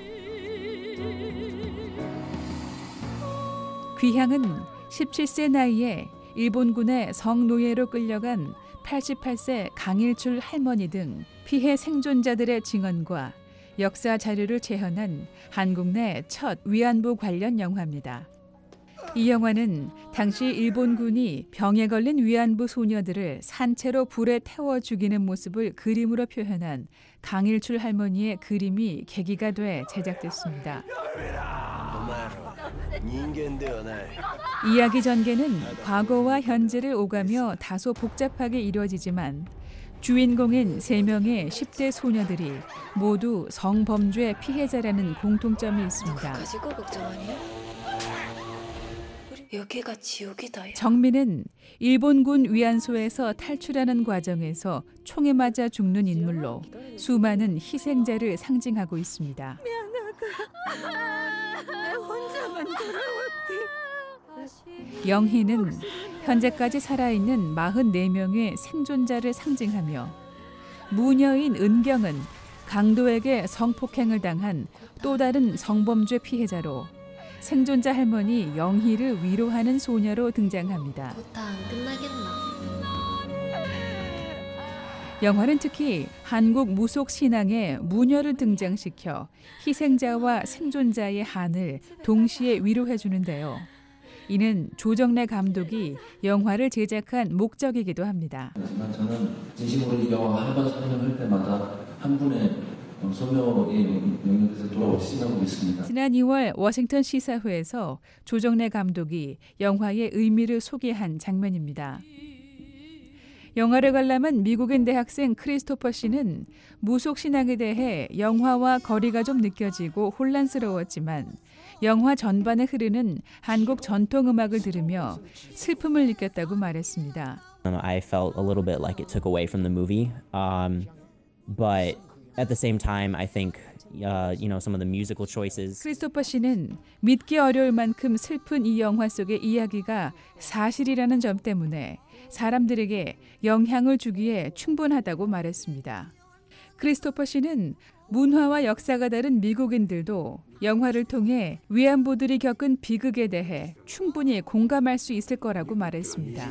귀향은 17세 나이에 일본군의 성노예로 끌려간 88세 강일출 할머니 등 피해 생존자들의 증언과 역사 자료를 재현한 한국 내 첫 위안부 관련 영화입니다. 이 영화는 당시 일본군이 병에 걸린 위안부 소녀들을 산채로 불에 태워 죽이는 모습을 그림으로 표현한 강일출 할머니의 그림이 계기가 돼 제작됐습니다. 이야기 전개는 과거와 현재를 오가며 다소 복잡하게 이루어지지만 주인공인 3명의 10대 소녀들이 모두 성범죄 피해자라는 공통점이 있습니다. 여기가 지옥이다. 정민은 일본군 위안소에서 탈출하는 과정에서 총에 맞아 죽는 인물로 수많은 희생자를 상징하고 있습니다. 미안하다. 혼자만 돌아왔대. 영희는 현재까지 살아있는 44명의 생존자를 상징하며 무녀인 은경은 강도에게 성폭행을 당한 또 다른 성범죄 피해자로 생존자 할머니 영희를 위로하는 소녀로 등장합니다. 영화는 특히 한국 무속 신앙의 무녀를 등장시켜 희생자와 생존자의 한을 동시에 위로해 주는데요. 이는 조정래 감독이 영화를 제작한 목적이기도 합니다. 하지만 저는 진심으로 이 영화 한 번 상영할 때마다 한 분의 소녀의 영역에서 돌아오시라고 있습니다. 지난 2월 워싱턴 시사회에서 조정래 감독이 영화의 의미를 소개한 장면입니다. 영화를 관람한 미국인 대학생 크리스토퍼 씨는 무속 신앙에 대해 영화와 거리가 좀 느껴지고 혼란스러웠지만 영화 전반에 흐르는 한국 전통 음악을 들으며 슬픔을 느꼈다고 말했습니다. I felt a little bit like it took away from the movie, but at the same time, I think some of the musical choices. 크리스토퍼 씨는 믿기 어려울 만큼 슬픈 이 영화 속의 이야기가 사실이라는 점 때문에 사람들에게 영향을 주기에 충분하다고 말했습니다. 크리스토퍼 씨는 문화와 역사가 다른 미국인들도 영화를 통해 위안부들이 겪은 비극에 대해 충분히 공감할 수 있을 거라고 말했습니다.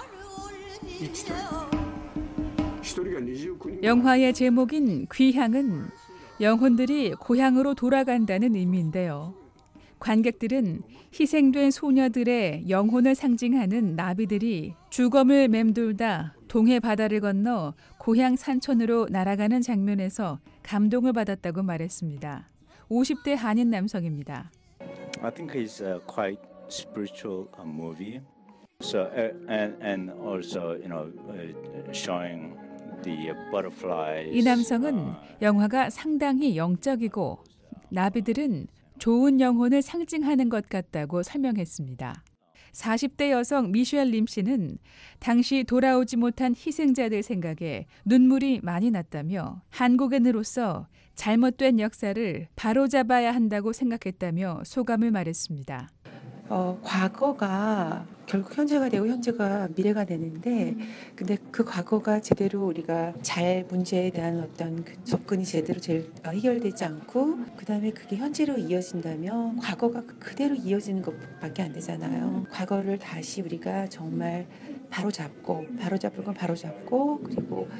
영화의 제목인 귀향은 영혼들이 고향으로 돌아간다는 의미인데요. 관객들은 희생된 소녀들의 영혼을 상징하는 나비들이 주검을 맴돌다 동해 바다를 건너 고향 산천으로 날아가는 장면에서 감동을 받았다고 말했습니다. 50대 한인 남성입니다. I think it's a quite spiritual movie. So and also showing the butterflies. 이 남성은 영화가 상당히 영적이고 나비들은 좋은 영혼을 상징하는 것 같다고 설명했습니다. 40대 여성 미셸 림 씨는 당시 돌아오지 못한 희생자들 생각에 눈물이 많이 났다며 한국인으로서 잘못된 역사를 바로잡아야 한다고 생각했다며 소감을 말했습니다. 과거가 결국 현재가 되고 현재가 미래가 되는데 근데 그 과거가 제대로 우리가 잘 문제에 대한 어떤 그 접근이 제대로 해결되지 않고 그다음에 그게 현재로 이어진다면 과거가 그대로 이어지는 것밖에 안 되잖아요. 과거를 다시 우리가 정말 바로잡을 건 바로잡고 그리고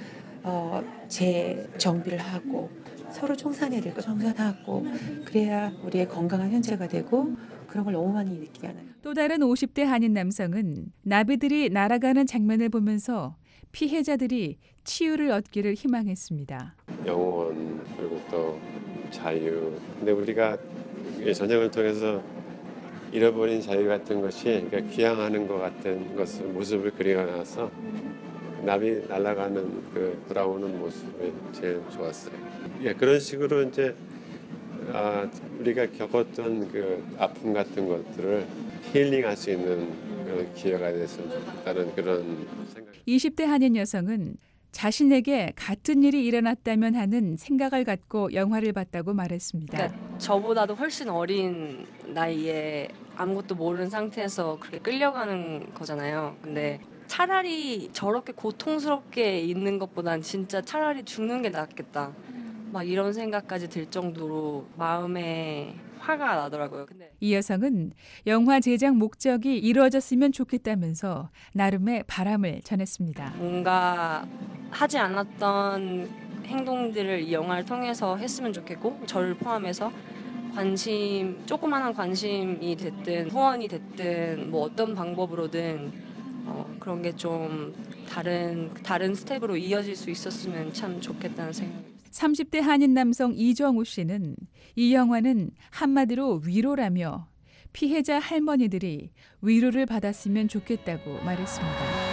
재정비를 하고 서로 청산해야 될 거 청산하고 그래야 우리의 건강한 현재가 되고 그런 걸 너무 많이 느끼게 하나요. 또 다른 50대 한인 남성은 나비들이 날아가는 장면을 보면서 피해자들이 치유를 얻기를 희망했습니다. 영혼 그리고 또 자유. 근데 우리가 전쟁을 통해서 잃어버린 자유 같은 것이 그러니까 귀향하는 것 같은 모습을 그려놔서 나비 날아가는 그 돌아오는 모습이 제일 좋았어요. 그런 식으로 이제 우리가 겪었던 그 아픔 같은 것들을 힐링할 수 있는 그런 기회가 됐으면 좋겠다는 그런 생각. 20대 한인 여성은 자신에게 같은 일이 일어났다면 하는 생각을 갖고 영화를 봤다고 말했습니다. 그러니까 저보다도 훨씬 어린 나이에 아무것도 모르는 상태에서 그렇게 끌려가는 거잖아요. 근데 차라리 저렇게 고통스럽게 있는 것보단 진짜 차라리 죽는 게 낫겠다. 막 이런 생각까지 들 정도로 마음에 화가 나더라고요. 근데 이 여성은 영화 제작 목적이 이루어졌으면 좋겠다면서 나름의 바람을 전했습니다. 뭔가 하지 않았던 행동들을 이 영화를 통해서 했으면 좋겠고 저를 포함해서 조그마한 관심이 됐든 후원이 됐든 뭐 어떤 방법으로든 그런 게 좀 다른 스텝으로 이어질 수 있었으면 참 좋겠다는 생각이 30대 한인 남성 이정우 씨는 이 영화는 한마디로 위로라며 피해자 할머니들이 위로를 받았으면 좋겠다고 말했습니다.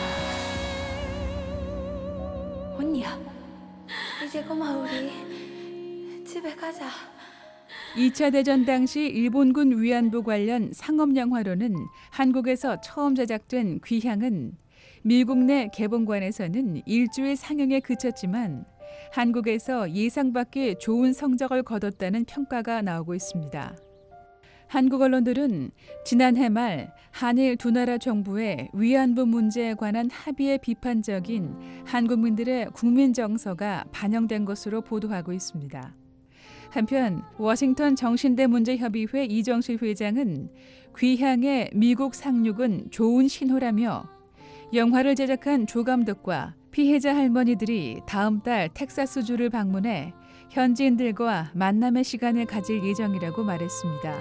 언니야, 이제 그만 우리 집에 가자. 2차 대전 당시 일본군 위안부 관련 상업 영화로는 한국에서 처음 제작된 귀향은 미국 내 개봉관에서는 일주일 상영에 그쳤지만 한국에서 예상 밖의 좋은 성적을 거뒀다는 평가가 나오고 있습니다. 한국 언론들은 지난해 말 한일 두 나라 정부의 위안부 문제에 관한 합의에 비판적인 한국민들의 국민 정서가 반영된 것으로 보도하고 있습니다. 한편 워싱턴 정신대 문제협의회 이정실 회장은 귀향의 미국 상륙은 좋은 신호라며 영화를 제작한 조 감독과 피해자 할머니들이 다음 달 텍사스주를 방문해 현지인들과 만남의 시간을 가질 예정이라고 말했습니다.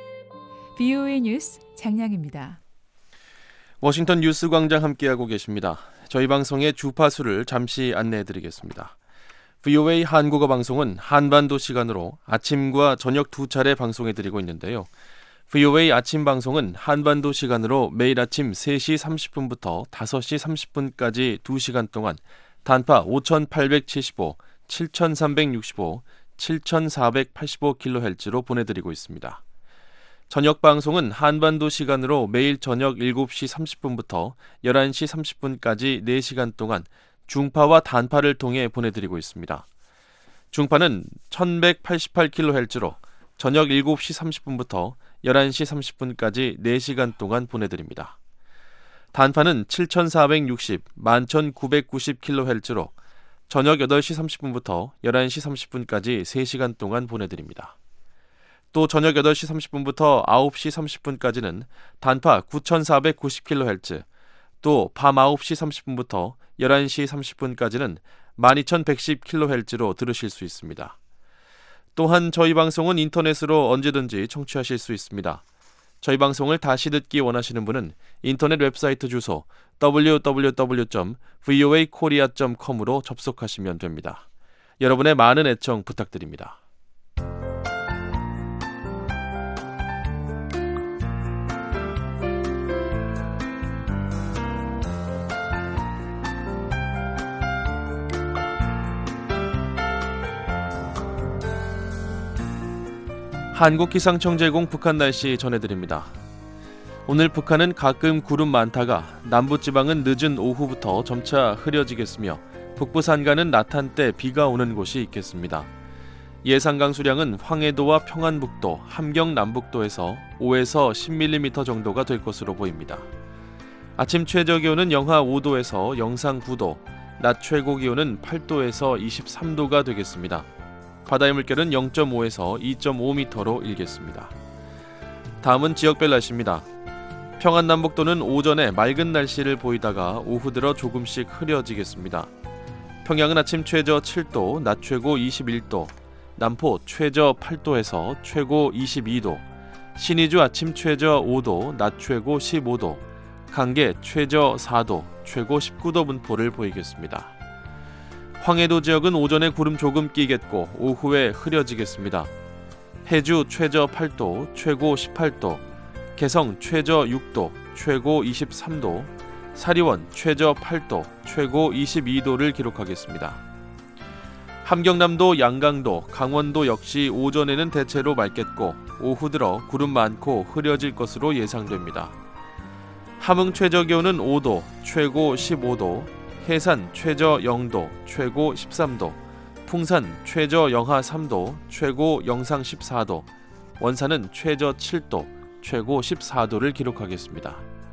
VOA 뉴스 장량입니다. 워싱턴 뉴스 광장 함께하고 계십니다. 저희 방송의 주파수를 잠시 안내해드리겠습니다. VOA 한국어 방송은 한반도 시간으로 아침과 저녁 두 차례 방송해드리고 있는데요. VOA 아침 방송은 한반도 시간으로 매일 아침 3시 30분부터 5시 30분까지 2시간 동안 단파 5875, 7365, 7485kHz로 보내드리고 있습니다. 저녁 방송은 한반도 시간으로 매일 저녁 7시 30분부터 11시 30분까지 4시간 동안 중파와 단파를 통해 보내드리고 있습니다. 중파는 1188kHz로 저녁 7시 30분부터 11시 30분까지 4시간 동안 보내드립니다. 단파는 7460, 11990kHz로 저녁 8시 30분부터 11시 30분까지 3시간 동안 보내드립니다. 또 저녁 8시 30분부터 9시 30분까지는 단파 9490kHz, 또 밤 9시 30분부터 11시 30분까지는 12110kHz로 들으실 수 있습니다. 또한 저희 방송은 인터넷으로 언제든지 청취하실 수 있습니다. 저희 방송을 다시 듣기 원하시는 분은 인터넷 웹사이트 주소 www.voakorea.com으로 접속하시면 됩니다. 여러분의 많은 애청 부탁드립니다. 한국기상청 제공 북한 날씨 전해드립니다. 오늘 북한은 가끔 구름 많다가 남부지방은 늦은 오후부터 점차 흐려지겠으며 북부 산간은 낮 한때 비가 오는 곳이 있겠습니다. 예상 강수량은 황해도와 평안북도, 함경 남북도에서 5에서 10mm 정도가 될 것으로 보입니다. 아침 최저 기온은 영하 5도에서 영상 9도, 낮 최고 기온은 8도에서 23도가 되겠습니다. 바다의 물결은 0.5에서 2.5m로 일겠습니다. 다음은 지역별 날씨입니다. 평안 남북도는 오전에 맑은 날씨를 보이다가 오후 들어 조금씩 흐려지겠습니다. 평양은 아침 최저 7도, 낮 최고 21도, 남포 최저 8도에서 최고 22도, 신의주 아침 최저 5도, 낮 최고 15도, 강계 최저 4도, 최고 19도 분포를 보이겠습니다. 황해도 지역은 오전에 구름 조금 끼겠고 오후에 흐려지겠습니다. 해주 최저 8도, 최고 18도, 개성 최저 6도, 최고 23도, 사리원 최저 8도, 최고 22도를 기록하겠습니다. 함경남도, 양강도, 강원도 역시 오전에는 대체로 맑겠고 오후 들어 구름 많고 흐려질 것으로 예상됩니다. 함흥 최저 기온은 5도, 최고 15도, 해산 최저 0도, 최고 13도, 풍산 최저 영하 3도, 최고 영상 14도, 원산은 최저 7도, 최고 14도를 기록하겠습니다.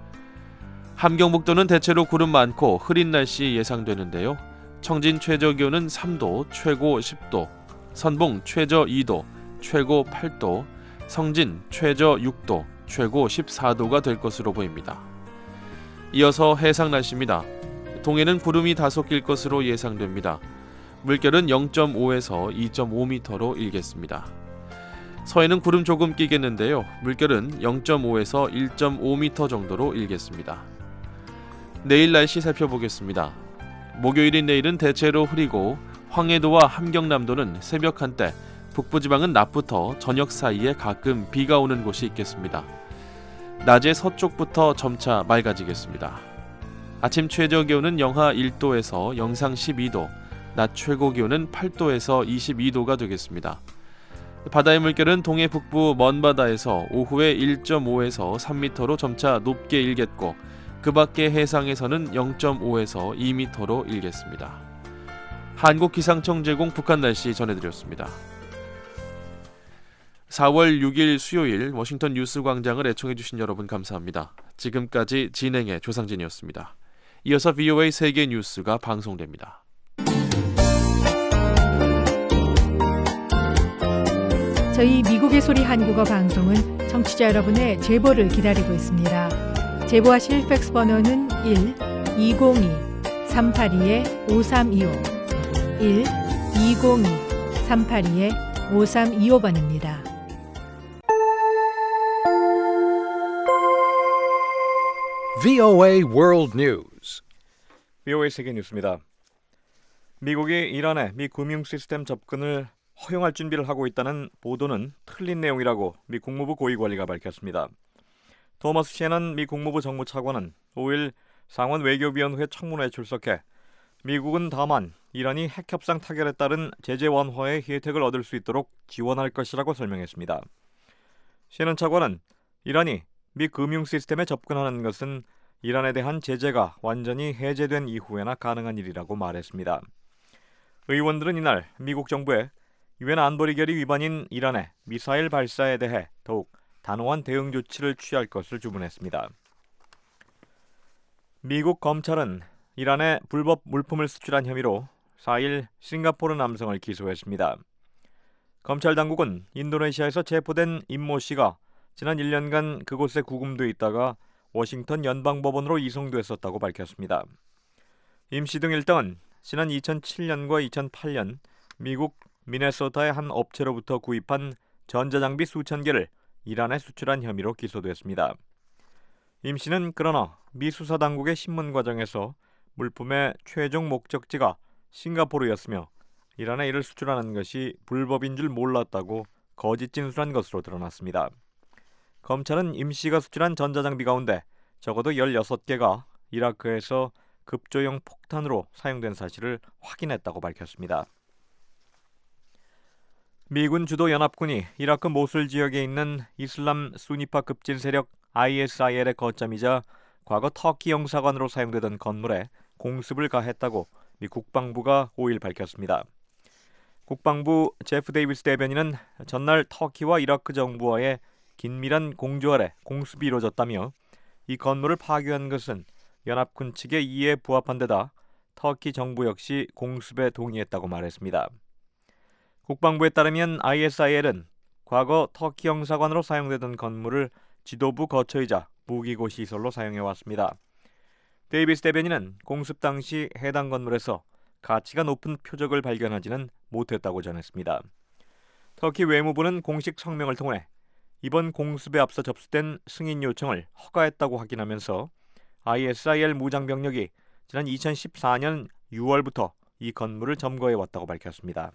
함경북도는 대체로 구름 많고 흐린 날씨 예상되는데요. 청진 최저 기온은 3도, 최고 10도, 선봉 최저 2도, 최고 8도, 성진 최저 6도, 최고 14도가 될 것으로 보입니다. 이어서 해상 날씨입니다. 동해는 구름이 다소 낄 것으로 예상됩니다. 물결은 0.5에서 2.5m로 일겠습니다. 서해는 구름 조금 끼겠는데요. 물결은 0.5에서 1.5m 정도로 일겠습니다. 내일 날씨 살펴보겠습니다. 목요일인 내일은 대체로 흐리고 황해도와 함경남도는 새벽 한때, 북부지방은 낮부터 저녁 사이에 가끔 비가 오는 곳이 있겠습니다. 낮에 서쪽부터 점차 맑아지겠습니다. 아침 최저 기온은 영하 1도에서 영상 12도, 낮 최고 기온은 8도에서 22도가 되겠습니다. 바다의 물결은 동해 북부 먼바다에서 오후에 1.5에서 3m로 점차 높게 일겠고 그 밖의 해상에서는 0.5에서 2m로 일겠습니다. 한국기상청 제공 북한 날씨 전해드렸습니다. 4월 6일 수요일 워싱턴 뉴스 광장을 애청해주신 여러분 감사합니다. 지금까지 진행의 조상진이었습니다. 이어서 VOA 세계 뉴스가 방송됩니다. 저희 미국의 소리 한국어 방송은 청취자 여러분의 제보를 기다리고 있습니다. 제보하실 팩스 번호는 1-202-382-5325 1-202-382-5325번입니다. VOA World News. VOA 세계 뉴스입니다. 미국이 이란의 미 금융 시스템 접근을 허용할 준비를 하고 있다는 보도는 틀린 내용이라고 미 국무부 고위관리가 밝혔습니다. 토머스 셰넌 미 국무부 정무차관은 5일 상원 외교위원회 청문회에 출석해 미국은 다만 이란이 핵 협상 타결에 따른 제재 완화의 혜택을 얻을 수 있도록 지원할 것이라고 설명했습니다. 셰넌 차관은 이란이 미 금융 시스템에 접근하는 것은 이란에 대한 제재가 완전히 해제된 이후에나 가능한 일이라고 말했습니다. 의원들은 이날 미국 정부에 유엔 안보리 결의 위반인 이란의 미사일 발사에 대해 더욱 단호한 대응 조치를 취할 것을 주문했습니다. 미국 검찰은 이란에 불법 물품을 수출한 혐의로 4일 싱가포르 남성을 기소했습니다. 검찰 당국은 인도네시아에서 체포된 임모 씨가 지난 1년간 그곳에 구금돼 있다가 워싱턴 연방법원으로 이송됐었다고 밝혔습니다. 임 씨 등 일당은 지난 2007년과 2008년 미국 미네소타의 한 업체로부터 구입한 전자장비 수천 개를 이란에 수출한 혐의로 기소됐습니다. 임 씨는 그러나 미 수사당국의 신문 과정에서 물품의 최종 목적지가 싱가포르였으며 이란에 이를 수출하는 것이 불법인 줄 몰랐다고 거짓 진술한 것으로 드러났습니다. 검찰은 임 씨가 수출한 전자장비 가운데 적어도 16개가 이라크에서 급조용 폭탄으로 사용된 사실을 확인했다고 밝혔습니다. 미군 주도 연합군이 이라크 모술 지역에 있는 이슬람 수니파 급진 세력 ISIL의 거점이자 과거 터키 영사관으로 사용되던 건물에 공습을 가했다고 미 국방부가 5일 밝혔습니다. 국방부 제프 데이비스 대변인은 전날 터키와 이라크 정부와의 긴밀한 공조 아래 공습이 이루어졌다며 이 건물을 파괴한 것은 연합군 측의 이해에 부합한 데다 터키 정부 역시 공습에 동의했다고 말했습니다. 국방부에 따르면 ISIL은 과거 터키 영사관으로 사용되던 건물을 지도부 거처이자 무기고 시설로 사용해왔습니다. 데이비스 대변인은 공습 당시 해당 건물에서 가치가 높은 표적을 발견하지는 못했다고 전했습니다. 터키 외무부는 공식 성명을 통해 이번 공습에 앞서 접수된 승인 요청을 허가했다고 확인하면서 ISIL 무장병력이 지난 2014년 6월부터 이 건물을 점거해왔다고 밝혔습니다.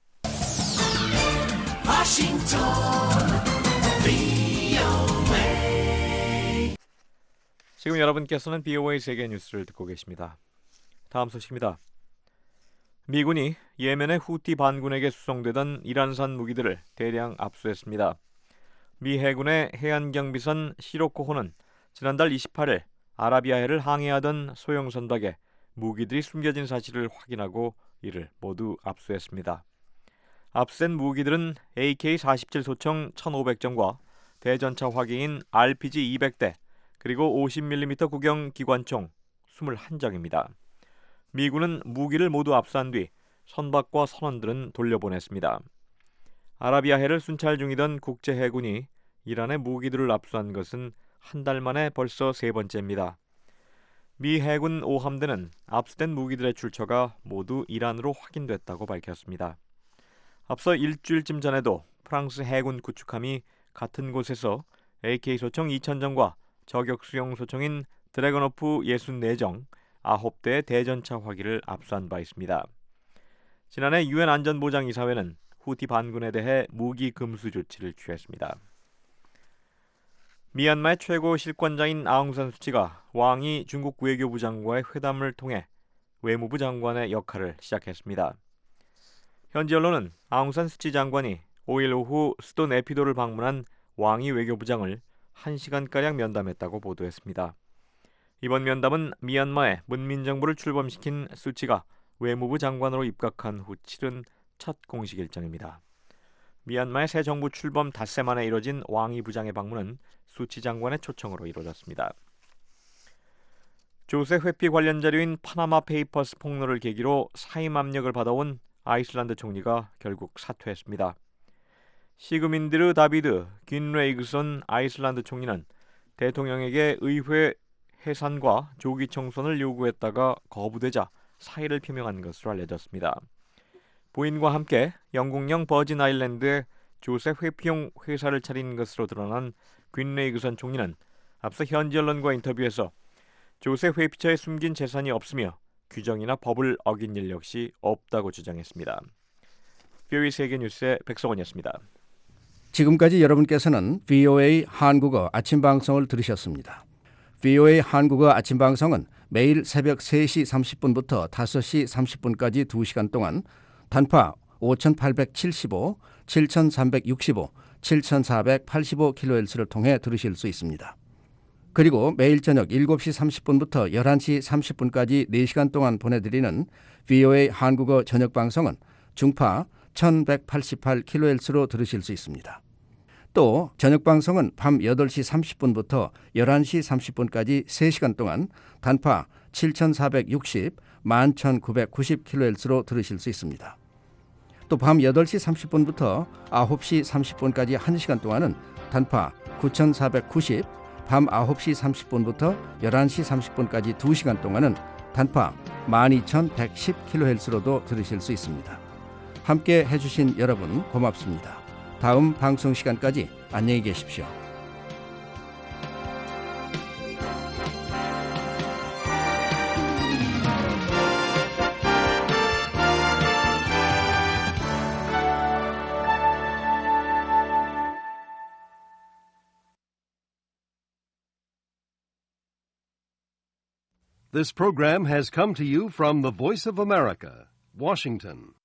지금 여러분께서는 BOA 세계 뉴스를 듣고 계십니다. 다음 소식입니다. 미군이 예멘의 후티 반군에게 수송되던 이란산 무기들을 대량 압수했습니다. 미 해군의 해안경비선 시로코호는 지난달 28일 아라비아해를 항해하던 소형 선박에 무기들이 숨겨진 사실을 확인하고 이를 모두 압수했습니다. 압수된 무기들은 AK-47 소총 1,500정과 대전차 화기인 RPG 200대 그리고 50mm 구경 기관총 21정입니다. 미군은 무기를 모두 압수한 뒤 선박과 선원들은 돌려보냈습니다. 아라비아해를 순찰 중이던 국제해군이 이란의 무기들을 압수한 것은 한 달 만에 벌써 세 번째입니다. 미 해군 5함대는 압수된 무기들의 출처가 모두 이란으로 확인됐다고 밝혔습니다. 앞서 일주일쯤 전에도 프랑스 해군 구축함이 같은 곳에서 AK 소총 2,000정과 저격 수용 소총인 드래곤호프 64정 9대의 대전차 화기를 압수한 바 있습니다. 지난해 UN 안전보장이사회는 후티 반군에 대해 무기 금수 조치를 취했습니다. 미얀마의 최고 실권자인 아웅산 수치가 왕이 중국 외교부 장관과의 회담을 통해 외무부 장관의 역할을 시작했습니다. 현지 언론은 아웅산 수치 장관이 5일 오후 수도 네피도를 방문한 왕이 외교부장을 1시간가량 면담했다고 보도했습니다. 이번 면담은 미얀마의 문민정부를 출범시킨 수치가 외무부 장관으로 입각한 후 치른 첫 공식 일정입니다. 미얀마의 새 정부 출범 닷새 만에 이뤄진 왕이 부장의 방문은 수치 장관의 초청으로 이루어졌습니다. 조세 회피 관련 자료인 파나마 페이퍼스 폭로를 계기로 사임 압력을 받아온 아이슬란드 총리가 결국 사퇴했습니다. 시그민드르 다비드 귄레이그손 아이슬란드 총리는 대통령에게 의회 해산과 조기 총선을 요구했다가 거부되자 사의를 표명한 것으로 알려졌습니다. 부인과 함께 영국령 버진 아일랜드에 조세 회피용 회사를 차린 것으로 드러난 귄레이그손 총리는 앞서 현지 언론과 인터뷰에서 조세 회피처에 숨긴 재산이 없으며 규정이나 법을 어긴 일 역시 없다고 주장했습니다. BOA 세계뉴스의 백성원이었습니다. 지금까지 여러분께서는 VOA 한국어 아침 방송을 들으셨습니다. VOA 한국어 아침 방송은 매일 새벽 3시 30분부터 5시 30분까지 2시간 동안 단파 5875, 7365, 7485kHz를 통해 들으실 수 있습니다. 그리고 매일 저녁 7시 30분부터 11시 30분까지 4시간 동안 보내드리는 VOA 한국어 저녁 방송은 중파 1188kHz로 들으실 수 있습니다. 또 저녁 방송은 밤 8시 30분부터 11시 30분까지 3시간 동안 단파 7460, 11990kHz로 들으실 수 있습니다. 또 밤 8시 30분부터 9시 30분까지 1시간 동안은 단파 9490, 밤 9시 30분부터 11시 30분까지 2시간 동안은 단파 12110kHz로도 들으실 수 있습니다. 함께 해주신 여러분 고맙습니다. 다음 방송 시간까지 안녕히 계십시오. This program has come to you from the Voice of America, Washington.